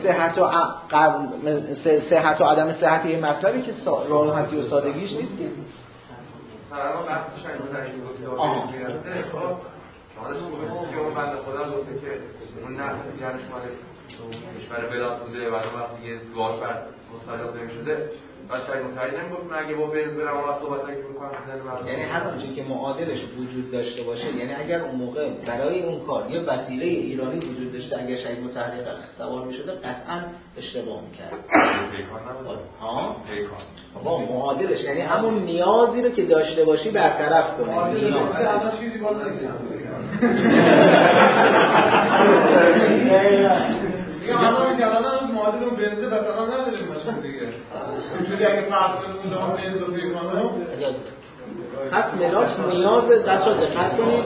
صحت و عدم صحت یه مطلبی که راحتی و سادگیش نیست که مثلا وقتی شاید میگرده خب شما که اون بنده خدا گفته که اون نقل دیگرش مال کشور بلاد بوده و اون وقتی یه گاز بر مستجاب نمی‌شده بعد شاید متعید نمی‌گفت مگه با بنز برم و صحبتایی که می‌کنم یعنی هر آنچه که معادلش وجود داشته باشه، یعنی اگر اون موقع برای اون کار یه وسیله ایرانی وجود داشته اگر شاید متحرک سوار می‌شده قطعاً اشتباه می‌کرد. ها؟ با معادلش یعنی همون نیازی رو که داشته باشی برطرف کنه. نیاز چیزی بالا دیگه الان کلامه معادل اون بنزه مثلا نداریم باشه دیگه. چون اگه فرض کنیم اون بنز رو پیمانو پس ملاک نیاز بچه‌ها دقت کنید.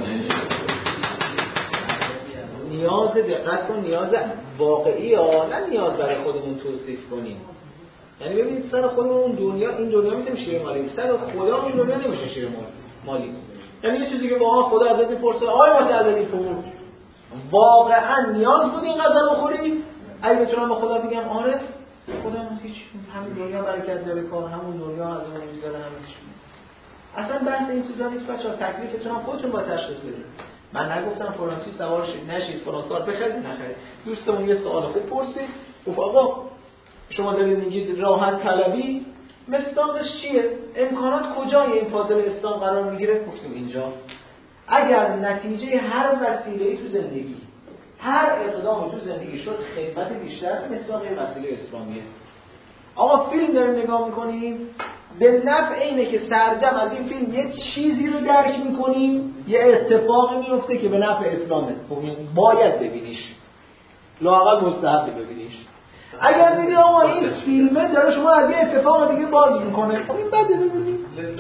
دقت کن نیاز واقعی ها، نه نیاز برای خودمون توصیف کنیم. یعنی ببینید سر خودمون اون دنیا این دنیا میتونه شیر مالی، سر خدا اون دنیا نمیشه شیر مالی. یعنی یه چیزی که واقعا خدا ازت میپرسه آیا متعلقی پول واقعا نیاز بود این غذا بخوری؟ اگه بتونم به خدا بگم آره خدا هیچ همین دنیا برکت داره کار همون دنیا از اون میذاره همین اصلا بحث این چیزا نیست بچه‌ها. تکلیفتون هم خودتون با تشخیص بدید. من نگفتم فلان چیز سوار شید نشید فلان کار بخرید نخرید. دوستمون یه سوال خوب پرسید گفت آقا شما دارید میگید راحت طلبی مصداقش چیه؟ امکانات کجای این فاضل اسلام قرار میگیره؟ گفتیم اینجا. اگر نتیجه هر وسیله‌ای تو زندگی هر اقدامی تو زندگی شد خدمت بیشتر مصداق وسیله اسلامیه. آقا فیلم داریم نگاه میکنیم به نفع اینه که سرجم از این فیلم یه چیزی رو درک میکنیم یه اتفاقی میفته که به نفع اسلامه. خب باید ببینیش لااقل مستحب ببینیش. اگر میگی آقا این فیلمه داره شما از یه اتفاق دیگه باز میکنه خب این بده ببینید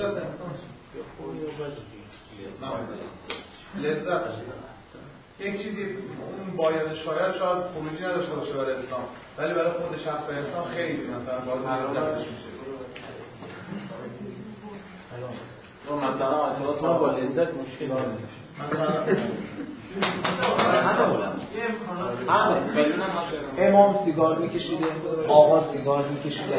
لذت یک چیزی اون باید شاید خروجی نداشته باشه برای اسلام ولی برای خود شخص انسان خیلی مثلا باز لذتش میشه. مثلا اعتراض با لذت مشکل داره. امام سیگار میکشیده، آقا سیگار میکشیده.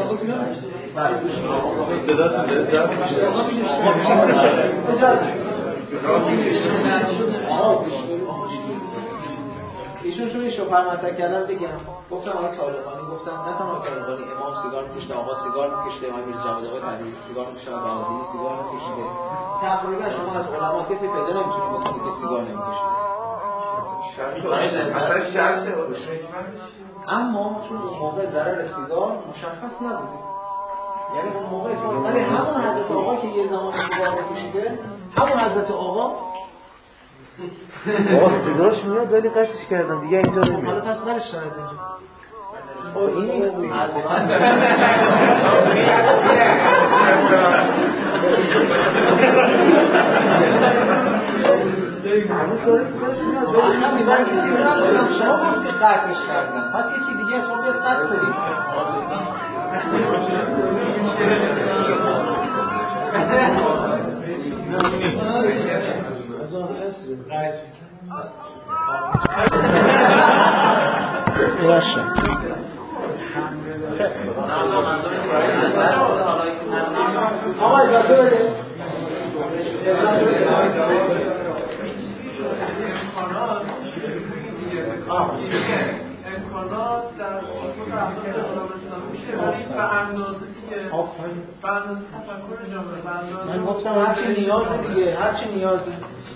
ایشون شو شوهر مطرح کردن بگم گفتم آقای طالقانی گفتم نه تنها طالقانی امام سیگار میکشیده آقا سیگار میکشیده امام میرزا جواد آقای تبریزی سیگار میکشیده داوودی سیگار میکشیده تقریبا شما از علما کسی پیدا نمیتونید بکنید که سیگار نمیکشیده اما چون اون موقع ضرر سیگار مشخص نبوده یعنی اون موقع ولی همون حضرت آقا که یه زمان سیگار میکشیده همون حضرت آقا صداش میاد ولی قطعش کردن دیگه اینجا نمیاد. حالا پس برش شاید اینجا این شما گفتی قطعش کردن پس یکی دیگه از ما بیاد قطع کنیم آقا اجازه بده امکانات در خصوص احکام اسلام میشه ولی به اندازه‌ای که به اندازه تفکر جامعه به اندازه من گفتم هرچی نیازه دیگه هرچی نیازه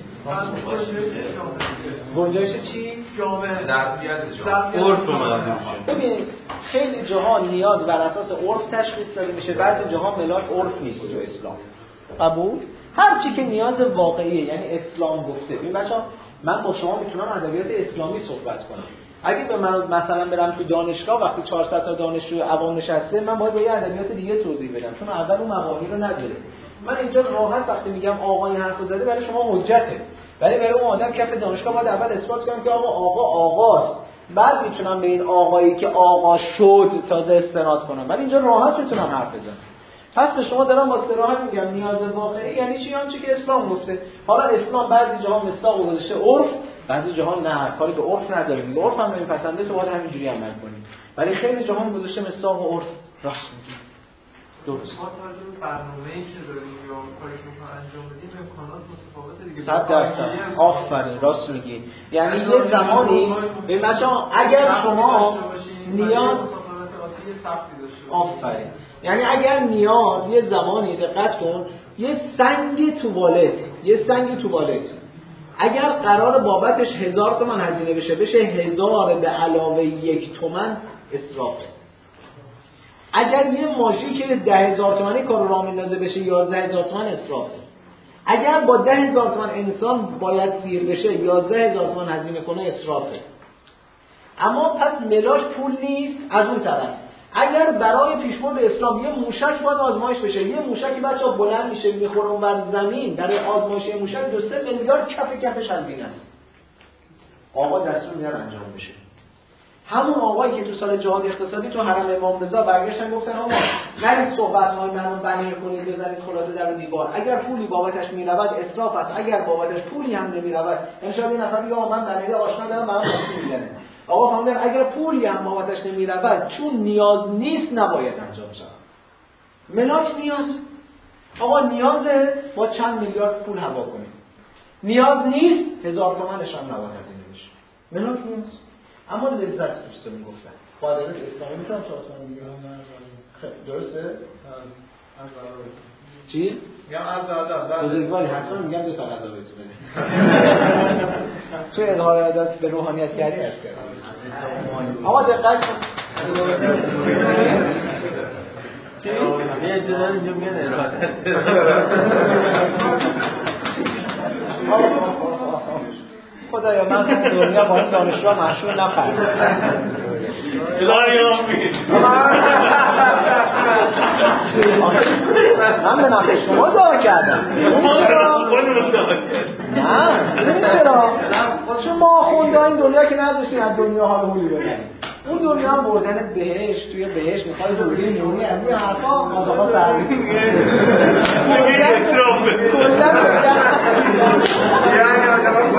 گنجایش چی؟ جامعه عرف اومده ببینید خیلی جاها نیاز بر اساس عرف تشخیص داده میشه بعضی جاها ملاک عرف نیست تو اسلام قبول؟ هر چی که نیاز واقعیه یعنی اسلام گفته ببین بچه‌ها من با شما میتونم ادبیات اسلامی صحبت کنم اگه به من مثلا برم تو دانشگاه وقتی 400 تا دانشجو عوام نشسته من باید با یه ادبیات دیگه توضیح بدم چون اول اون مبانی رو نداره من اینجا راحت وقتی میگم آقا این حرفو زده برای شما حجته ولی برای اون آدم کف دانشگاه باید اول اثبات کنم که آقا آقاست بعد میتونم به این آقایی که آقا شد تازه استناد کنم ولی اینجا راحت میتونم حرف بزنم پس به شما دارم با صراحت میگم نیاز واقعی یعنی چی آنچه که اسلام گفته حالا اسلام بعضی جاها مصداق گذاشته عرف بعضی جاها نه، کاری به عرف نداریم، به عرف هم نمیپسنده تو باید همینجوری عمل کنیم، ولی خیلی جاها گذاشته مساق و عرف. راست میگی، درست. ما تا برنامه‌ای که داریم یا کاری که می‌خوایم انجام بدیم امکانات متفاوته دیگه. 100%. آفرین، راست میگی. یعنی یه زمانی ببین بچه‌ها اگر شما نیاز آفرین، یعنی اگر نیاز یه زمانی دقت کن یه سنگ توالت اگر قرار بابتش 1000 تومان هزینه بشه 1000 به علاوه 1 تومن اسرافه. اگر یه ماشین که 10000 تومانی کار راه میندازه بشه 11000 تومن اسرافه. اگر با 10000 تومن انسان باید سیر بشه 11000 تومن هزینه کنه اسرافه. اما پس ملاک پول نیست. از اون طرف اگر برای پیشبرد اسلام یه موشک باید آزمایش بشه، یه موشکی بچه‌ها بلند میشه میخوره اون بر زمین، برای آزمایش موشک 2-3 میلیارد کفش هزینه است. آقا دستور میدن انجام بشه. همون آقایی که تو سال جهاد اقتصادی تو حرم امام رضا برگشتن گفتن آقا نرید صحبت‌های منو بنر کنید بزنید خلاصه در دیوار، اگر پولی بابتش میرود اسراف است، اگر بابتش پولی هم نمیرود ان شاء الله یه نفر بگه من بنر آشنا دارم برام پول میزنه. آقا فهمیدن اگر پولی هم بابتش نمیرود چون نیاز نیست نباید انجام شود. ملاک نیاز، آقا نیازه با چند میلیارد پول هوا کنیم، نیاز نیست 1000 تومانش هم نباید هزینه بشه. ملاک نیاز. اما لذت دوستمون گفتن قاعده اسلامی میتونم شاهدتون میگم درسته؟ چی؟ میگم از بزرگواری حتما میگم 2 تا غذا بهتون بده. چون اظهار عادت به روحانیت کردی هست کردم. آقا دقت کن. چی؟ یه جوری اینجا میگن عبادت. خدایا من دنیا با این دانشجوها مشهور نفهمیدم. من به نفع شما دعا کردم. نه چرا؟ چون ما آخونده این دنیا که نداشتیم از دنیا حال حولی ببریم. اون دنیا هم بردن بهشت، توی بهشت میخوای روی نوری از این حرفا مازاقا سرگی یعنی آدم ها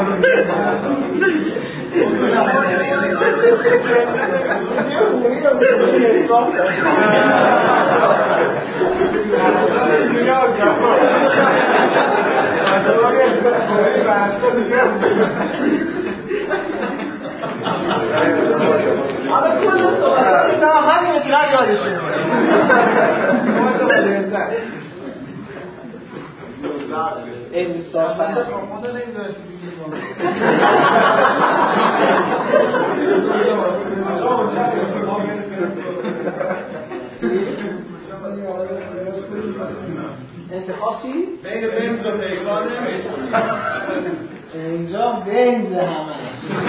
حالا کل صحبت نه همین اطلاع یادشه انصافا انتخابی؟ بین بنز و پیکانه اینجا بنز همه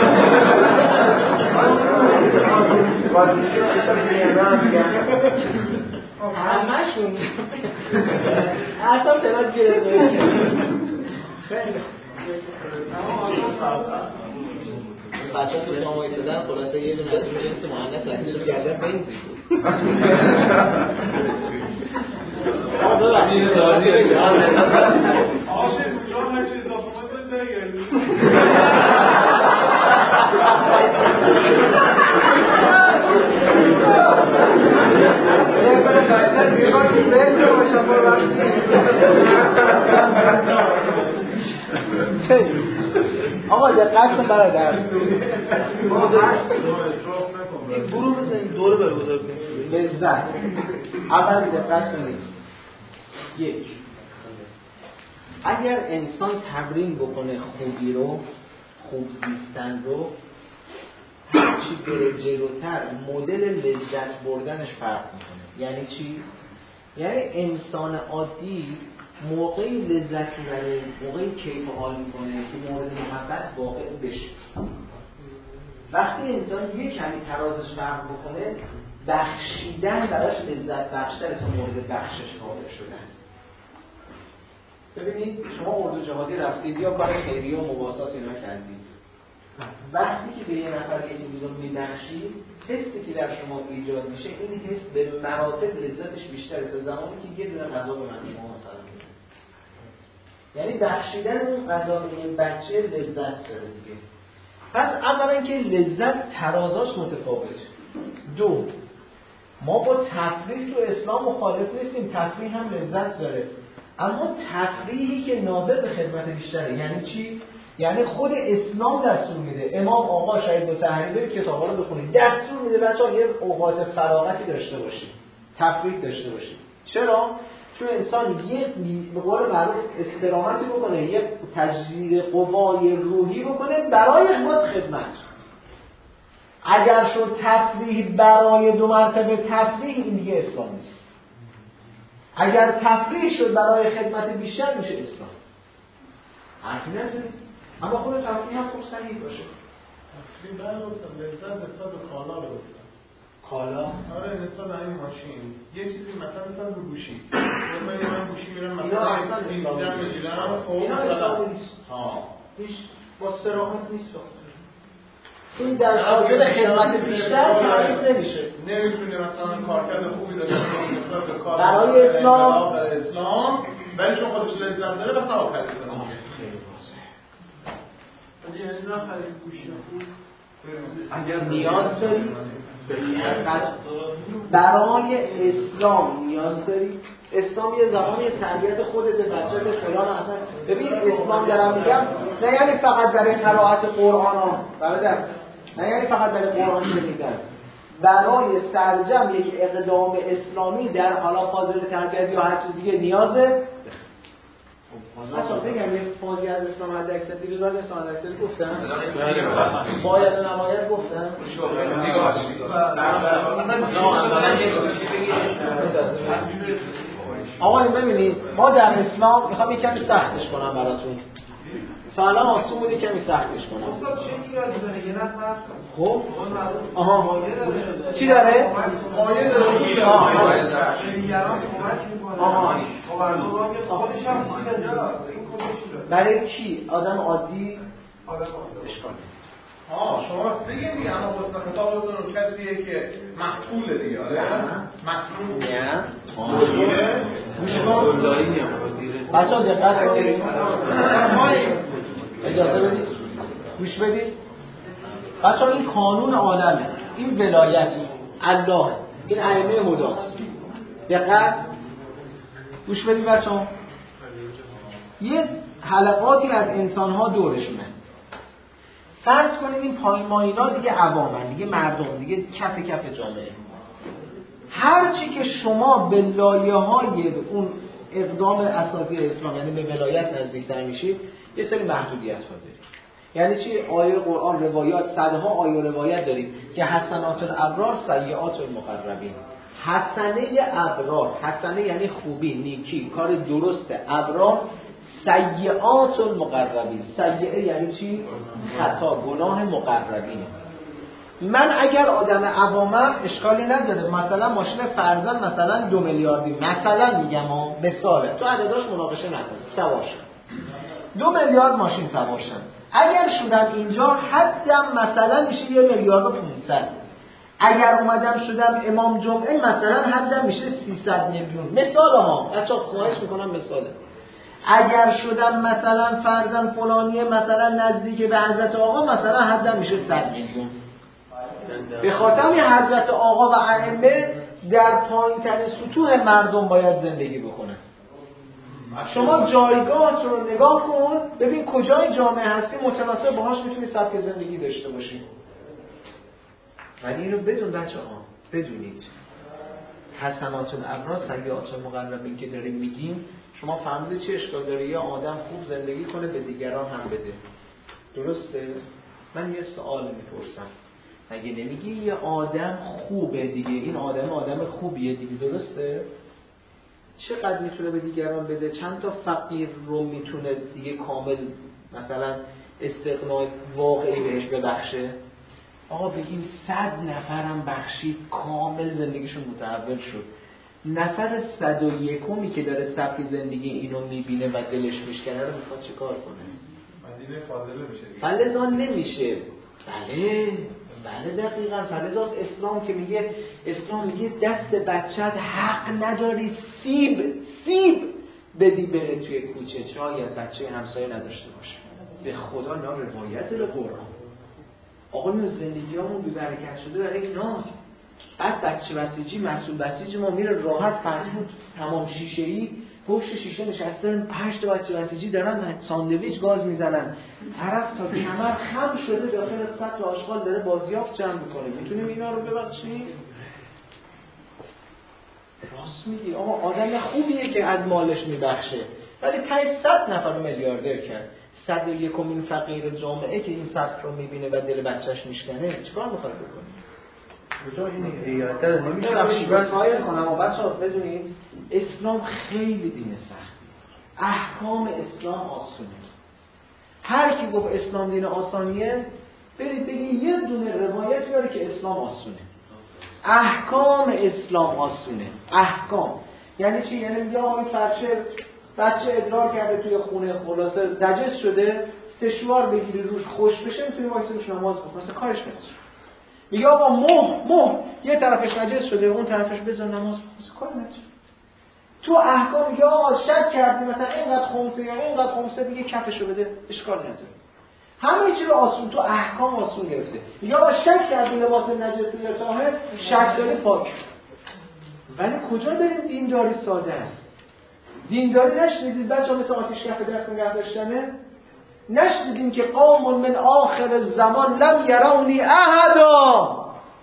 همشون اصلا تلاش گرفته خیلی بچه تو شما ایستادن خلاصه یه دونه از اون جنس مهندس لکیشو گردن بنزی بود ببخشید سوالی رو آشه کجا هر چیز اضافه کنید بگردید آقا دقت کن برادر گروه بزنید دوره به بزرگ لذت اول دقت کنید یک اگر انسان تمرین بکنه خوبی رو خوب زیستن رو هرچی بره جلوتر مدل لذت بردنش فرق میکنه. یعنی چی؟ یعنی انسان عادی موقعی لذت میبره موقعی کیف و حال میکنه که مورد محبت واقع بشه. وقتی انسان یک کمی ترازش فرق بکنه بخشیدن براش لذت بخشتر از مورد بخشش واقع شدن. ببینید شما اردو جهادی رفتید یا کار خیریه و مواسات اینا کردید، وقتی که به یه نفر یه چیزی رو میبخشید حسی که در شما ایجاد میشه این حس به مراتب لذتش بیشتره تا زمانی که یه دونه غذا به من شما مثلا میده. یعنی بخشیدن اون غذا به این بچه لذت داره دیگه. پس اولا که لذت ترازاش متفاوته. دو، ما با تفریح تو اسلام مخالف نیستیم، تفریح هم لذت داره، اما تفریحی که ناظر به خدمت بیشتره. یعنی چی؟ یعنی خود اسلام دستور میده، امام آقا شهید التحریر کتابا رو بخونید، دستور میده بچه‌ها یه اوقات فراغتی داشته باشید، تفریح داشته باشید. چرا؟ چون انسان یه به قول معروف استراحتی بکنه، یه تجدید قوای روحی بکنه برای خدمت. اگر شد تفریح برای 2 مرتبه تفریح، این دیگه اسلام نیست. اگر تفریح شد برای خدمت بیشتر میشه اسلام. حرفی نداریم، اما خود تفریح هم خوب صحیح باشه. تفریح برگفتم لذت نسبت به کالا رو گفتم. کالا؟ آره نسبت به این ماشین یه چیزی مثلا رو گوشی من گوشی میرم مثلا میگیرم خب اینا اسلامی نیست. هیچ با صراحت نیست. این در حاجت خدمت بیشتر تعریف نمیشه. نمیتونه مثلا کارکرد خوبی داشته باشه به کار برای اسلام، ولی چون خودش لذت داره بس آخر کنه. یعنی نخرید گوشی خوب اگر نیاز داری برای اسلام نیاز داری. اسلام یه زمانی تربیت خودت بچت فلان اصلا. ببین اسلام دارم میگم نه یعنی فقط برای قرائت قرآن ها برادر، نه یعنی فقط برای قرآن شنیدن، برای سرجم یک اقدام اسلامی در حالا فاضل تربیت یا هر چیز دیگه نیازه. اصلا بگم یه فازی از اسلام حد اکثر دیگه داره اسلام حد اکثر گفتن باید نمایت گفتن آقا این ببینید ما در اسلام میخوام یک کمی سختش کنم براتون. فعلا آسون بود کمی سختش کنم. خب آها چی داره؟ مایه داره. آها برای کی؟ آدم عادی؟ اشکال شما بگید دیگه، اما حسن خطابتون رو کسیه که مسئول دیگه مسئول نه گوش کن بچه ها دقت کنید، اجازه بدید گوش بدید بچه ها. این قانون عالمه، این ولایت الله، این ائمه هداست. دقت گوش بدید بچه ها. یه حلقاتی از انسان ها دورشونه. فرض کنید این پایین ماینا دیگه عوامن، دیگه مردم، دیگه کف جامعه. هرچی که شما به لایه های اون اقدام اساسی اسلام یعنی به ولایت نزدیکتر میشید، یه سری محدودیت دارید. یعنی چی؟ آیه قرآن، روایات، صدها آیه روایت دارید که حسنات الابرار سیئات المقربین. حسنه ابرار، حسنه یعنی خوبی، نیکی، کار درست. ابرار سیئات المقربین. سیئه یعنی چی؟ خطا، گناه مقربین. من اگر آدم عوامم اشکالی نداره، مثلا ماشین فرزن مثلا 2 میلیاردی مثلا میگم مثاله، تو عدداش مناقشه نکن، سوارشم 2 میلیارد ماشین سوارشم. اگر شدم اینجا حدم مثلا میشه 1 میلیارد و 500. اگر اومدم شدم امام جمعه مثلا حدم میشه 300 میلیون. مثال ها بچه‌ها خواهش میکنم مثاله. اگر شدم مثلا فرزن فلانیه مثلا نزدیک به حضرت آقا مثلا حدم میشه 100 میلیون. به خاطر حضرت آقا و ائمه در پایین ترین سطوح مردم باید زندگی بکنن. شما جایگاه رو نگاه کن ببین کجای جامعه هستی متناسب باهاش میتونی سبک زندگی داشته باشی. ولی اینو بدون بچه‌ها بدونید حسنات الابرار سیئات المقربین که داریم میگیم، شما فهمیدید چه اشکال داره یه آدم خوب زندگی کنه به دیگران هم بده؟ درسته؟ من یه سوال میپرسم، مگه نمیگی یه آدم خوبه دیگه، این آدم خوبیه دیگه، درسته؟ چقدر میتونه به دیگران بده؟ چند تا فقیر رو میتونه دیگه کامل مثلا استغنای واقعی بهش ببخشه؟ آقا بگیم 100 نفرم بخشید کامل زندگیشون متحول شد. نفر 101می که داره سبک زندگی اینو میبینه و دلش میشکنه رو میخواد چه کار کنه؟ مدینه فاضله میشه. فلذا نمیشه. بله دقیقاً. فلذا اسلام که میگه دست بچت حق نداری سیب بدی بره توی کوچه شاید بچه همسایه نداشته باشه. به خدا اینا روایت قرآن. آقا این زندگیامون بی برکت شده در یک ناز. بعد بچه بسیجی مسئول بسیج ما میره راحت فرمود تمام شیشه‌ای پشت شیشه نشستن 8 تا بچه بسیجی دارن ساندویچ گاز میزنن، طرف تا کمر خم شده داخل سطل آشغال داره بازیافت جمع میکنه. میتونیم اینا رو ببخشیم؟ راست میگی آقا آدم خوبیه که از مالش میبخشه، ولی تای 100 نفر رو میلیاردر کرد. 101مین فقیر جامعه که این سطح رو میبینه و دل بچهش میشکنه چیکار میخواد بکنه؟ بجا این ایاته نمیشه بخشیبت هایی کنم و بچه ها بدونید اسلام خیلی دین سختی، احکام اسلام آسونه. هر کی گفت اسلام دین آسانیه برید بگید یه دونه روایت بیاره که اسلام آسونه. احکام اسلام آسونه. احکام یعنی چی؟ یعنی میگه آقا این بچه ادرار کرده توی خونه خلاصه دجس شده، سشوار بگیری روش خوش بشه میتونی وایس روش نماز بخونی، مثلا کارش نمیشه. میگه آقا مه یه طرفش نجس شده اون طرفش بذار نماز بخون، کار نمیشه. تو احکام میگه آقا شک کردی مثلا اینقدر خمسه یا اینقدر خمسه دیگه کفشو بده، اشکال نداره. همه چی رو آسون تو احکام آسون گرفته. میگه آقا شک کردی لباس نجس یا طاهر، شک داری پاک. ولی کجا داریم دینداری ساده است؟ دینداری نشنیدید بچه‌ها مثل آتش کف دست نگه داشتنه؟ نشنیدیم که قوم من آخر زمان لم یرونی احدا،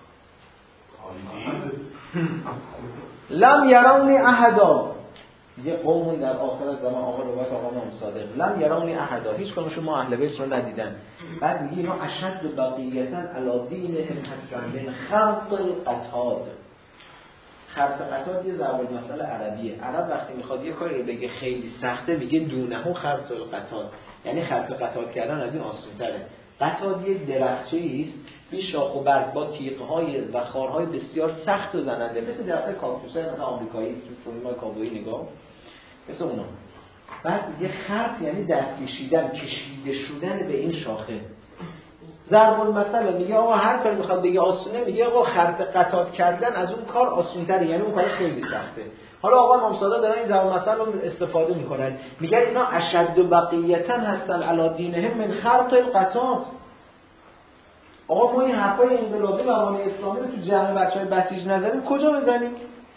لم یرونی احدا. یه قوم در آخر زمان آقا روایت آقا امام صادق لم یرونی احدا، هیچ کدومشون ما اهل بیت رو ندیدن. بعد میگه اینا اشد بقیتا علی دینهم حتى من خرط القتاد. خرط قتاد یه ضرب المثل عربیه. عرب وقتی میخواد یه کاری رو بگه خیلی سخته میگه دونه خرط القتاد، یعنی خرط قتاد کردن از این آسان‌تره. قتاد یه درخته‌ای است بی شاخ و برگ با تیغ‌های و خارهای بسیار سخت و زننده، مثل درخت کاکتوسای مثلا آمریکایی تو فیلم‌های کاوبویی نگاه مثل اونا. بعد یه خرط یعنی دست کشیدن، کشیده شدن به این شاخه. ضرب المثل میگه آقا هر کاری میخواد بگه آسونه، میگه آقا خرط قطات کردن از اون کار آسون‌تره، یعنی اون کار خیلی سخته. حالا آقا امام صادق دارن این ضرب المثل رو استفاده میکنن، میگن اینا اشد بقیتا هستن علی دینهم من خرط القطات. آقا ما این حرفای انقلابی و روانی اسلامی رو تو جمع بچهای بسیج نزنیم کجا بزنیم؟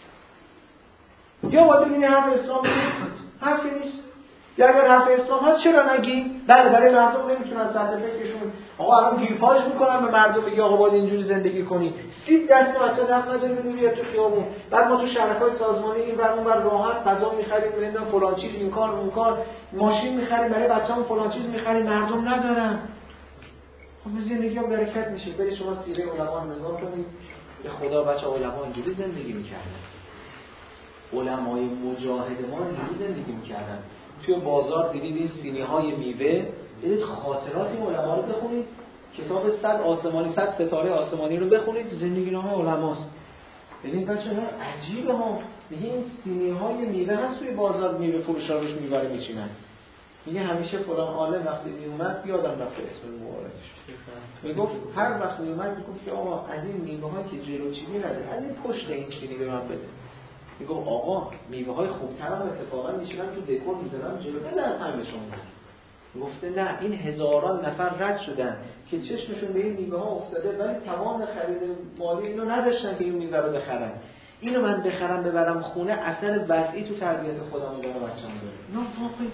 یا باید بگین حرف اسلام نیست، حرفی نیست. یا اگر حرف اسلام هست چرا نگی؟ بله مردم نمیتونن سطح فکرشون آقا الان گیرپاش میکنن به مردم بگی آقا باید اینجوری زندگی کنی. 30 دست بچه دست نداری بیاد تو خیابون. بعد ما تو شرکای سازمانی این ور اون ور راحت غذا میخریم، میریم فلان چیز این کار اون کار، ماشین میخریم برای بچه‌مون فلان چیز میخریم، مردم ندارن. خب زندگی ها برکت میشه. برید شما سیره علما رو نگاه کنید. به خدا بچه علما اینجوری زندگی میکردن. علمای مجاهد ما اینجوری زندگی میکردن. توی بازار دیدید این سینی‌های میوه، دیدید خاطرات این علما رو بخونید، کتاب 100 آسمانی 100 ستاره آسمانی رو بخونید، زندگی نامه علماست. ببین بچه‌ها عجیبه ها، میگه این سینی‌های میوه هست توی بازار میوه فروشا روش میوه میچینن. میگه همیشه فلان عالم وقتی میومد یادم رفته اسم مبارکش. میگفت هر وقت میومد میگفت که آقا از این میوه‌ها که جلوچینی نداره، از این پشت این چینی به من بده. میگفت آقا میوه‌های خوبتر هم اتفاقا میشینن تو دکور میذارم جلو بده از همشون. گفته نه این هزاران نفر رد شدن که چشمشون به این میوه‌ها افتاده ولی توان خرید مالی اینو نداشتن که این میوه رو بخرن. اینو من بخرم ببرم خونه اثر وضعی تو تربیت خودم و بچه‌م داره. نه واقعا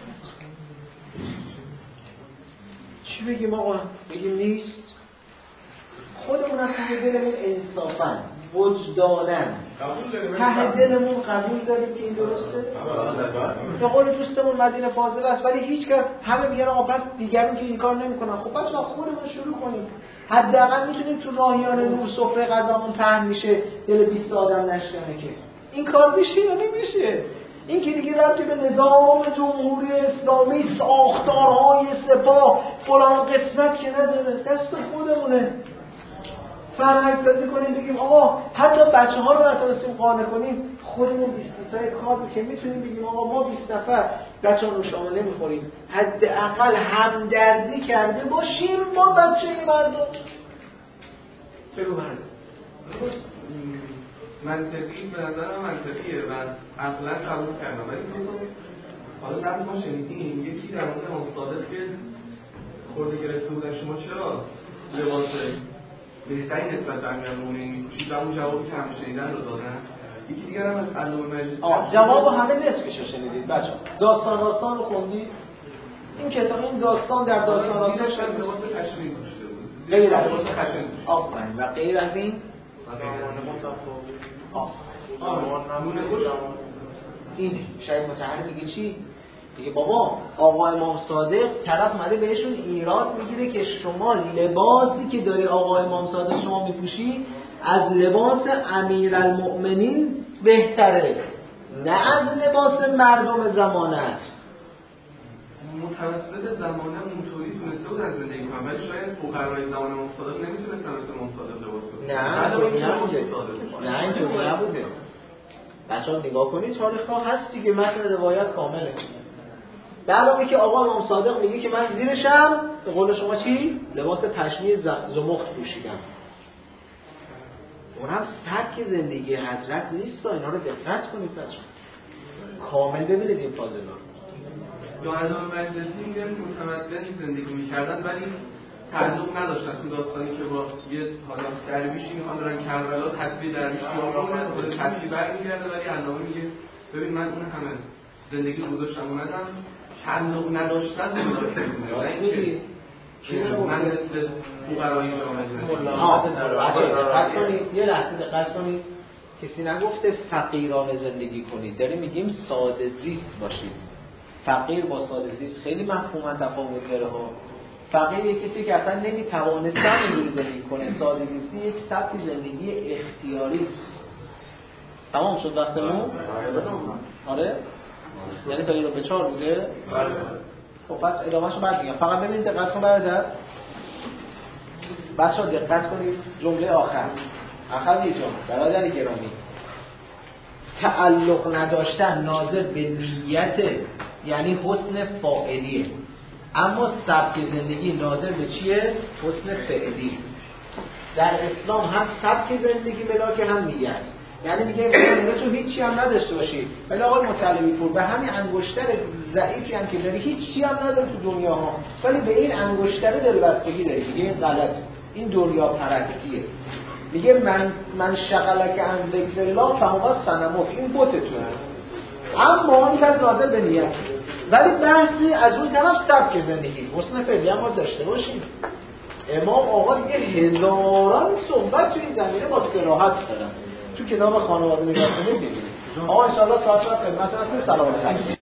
چی بگیم آقا؟ بگیم نیست؟ خودمون از ته دلمون انصافاً وجداناً ته دلمون قبول داریم که این درسته؟ به قول دوستمون مدینه فاضل است، ولی هیچ کس همه میگن آقا پس دیگرون که این کار نمی‌کنن. خب بچه‌ها خودمون شروع کنیم. حداقل میتونیم تو راهیان نور سفره غذامون پهن میشه دل 20 آدم نشکنه که این کار میشه یا نمیشه. این که دیگه ربطی به نظام جمهوری اسلامی ساختارهای سپاه فلان قسمت که نداره، دست خودمونه. فرهنگ‌سازی کنیم بگیم آقا حتی بچه‌ها رو نتونستیم قانع کنیم خودمون 20 تای کار که میتونیم بگیم آقا ما 20 نفر بچه‌ها رو شامل نمی‌خوریم، حداقل همدردی کرده باشیم با بچه مردم. بگو من منطقی به نظرم منطقیه و اصلا قبول کردم، ولی حالا بعد ما شنیدیم یکی در مورد امام صادق که خورده گرفته بودن شما چرا لباس بهترین نسبت به امیرالمومنین می‌پوشید و اون جوابی که هم شنیدن رو دادن. یکی دیگر هم از علامه مجلسی جواب همه نصفش رو شنیدید بچه‌ها. داستان رو خوندید. این کتاب این داستان در داستان لباس خشنی پوشیده بود. غیر از لباس خشنی آفرین و غیر از این اینه. شاید متحرک میگه چی؟ میگه بابا آقا امام صادق طرف اومده بهشون ایراد میگیره که شما لباسی که داری آقا امام صادق شما میپوشی از لباس امیرالمؤمنین بهتره، نه از لباس مردم زمانت. متوسط زمانه اونطوری تونسته بود از زندگی کنم، ولی شاید فقرای زمان امام صادق نمیتونستن مثل امام صادق لباس نه اینطوری نبوده. بچه‌ها نگاه کنید تاریخ ها هست دیگه، متن روایت کامله. به علاوه که آقا امام صادق میگه که من زیرشم به قول شما چی؟ لباس پشمی زمخت پوشیدم. اون هم سبک زندگی حضرت نیست، اینا رو دقت کنید بچه‌ها. کامل ببینید این فاضلا. یا علامه مجلسی میگن متمدن زندگی میکردن ولی تعلق نداشتن تو داستانی که با یه حالا درویشی میخوان برن کربلا تصویر درویشی آمونه خود تصویر برمیگرده، ولی علامه میگه ببین من اون همه زندگی رو گذاشتم اومدم تعلق نداشتن من مثل فقرایی یه لحظه دقت کنید. کسی نگفته فقیرانه زندگی کنید، داریم میگیم ساده زیست باشید. فقیر با ساده زیست خیلی مفهوما تفاوت داره ها. فقیر یک کسی که اصلا نمیتوانستن اینجوری زندگی کنه، ساده زیستی یک سبک زندگی اختیاری است. تمام شد وقتمون؟ آره؟ یعنی تا اینو به 4 بوده؟ خب پس ادامه‌شو بعد میگم. فقط ببینید دقت کن برادر. بچه‌ها دقت کنید جمله آخر. اخوی جان برادر گرامی، تعلق نداشتن ناظر به نیت یعنی حسن فاعلیه، اما سبک زندگی ناظر به چیه؟ حسن فعلی. در اسلام هم سبک زندگی ملاک هم نیت. یعنی میگه تو هیچی هم نداشته باشی ولی آقا مطلبی پور به همین انگشتر ضعیفی هم که داری هیچی هم نداری تو دنیا ها، ولی به این انگشتر دلبستگی داری. میگه این غلط، این دنیا پرستیه. میگه من شغلک عن ذکر الله فهو صنمک، این بتتونه. اما این از ناظر به نیت، ولی بحثی از اون طرف سبک زندگی حسن فعلی هم ما داشته باشیم. امام آقا دیگه هزاران صحبت تو این زمینه با صراحت دارن. تو کتاب خانواده نگاه کنید ببینید. آقا ان شاء الله ساعت خدمت هستید. سلام علیکم.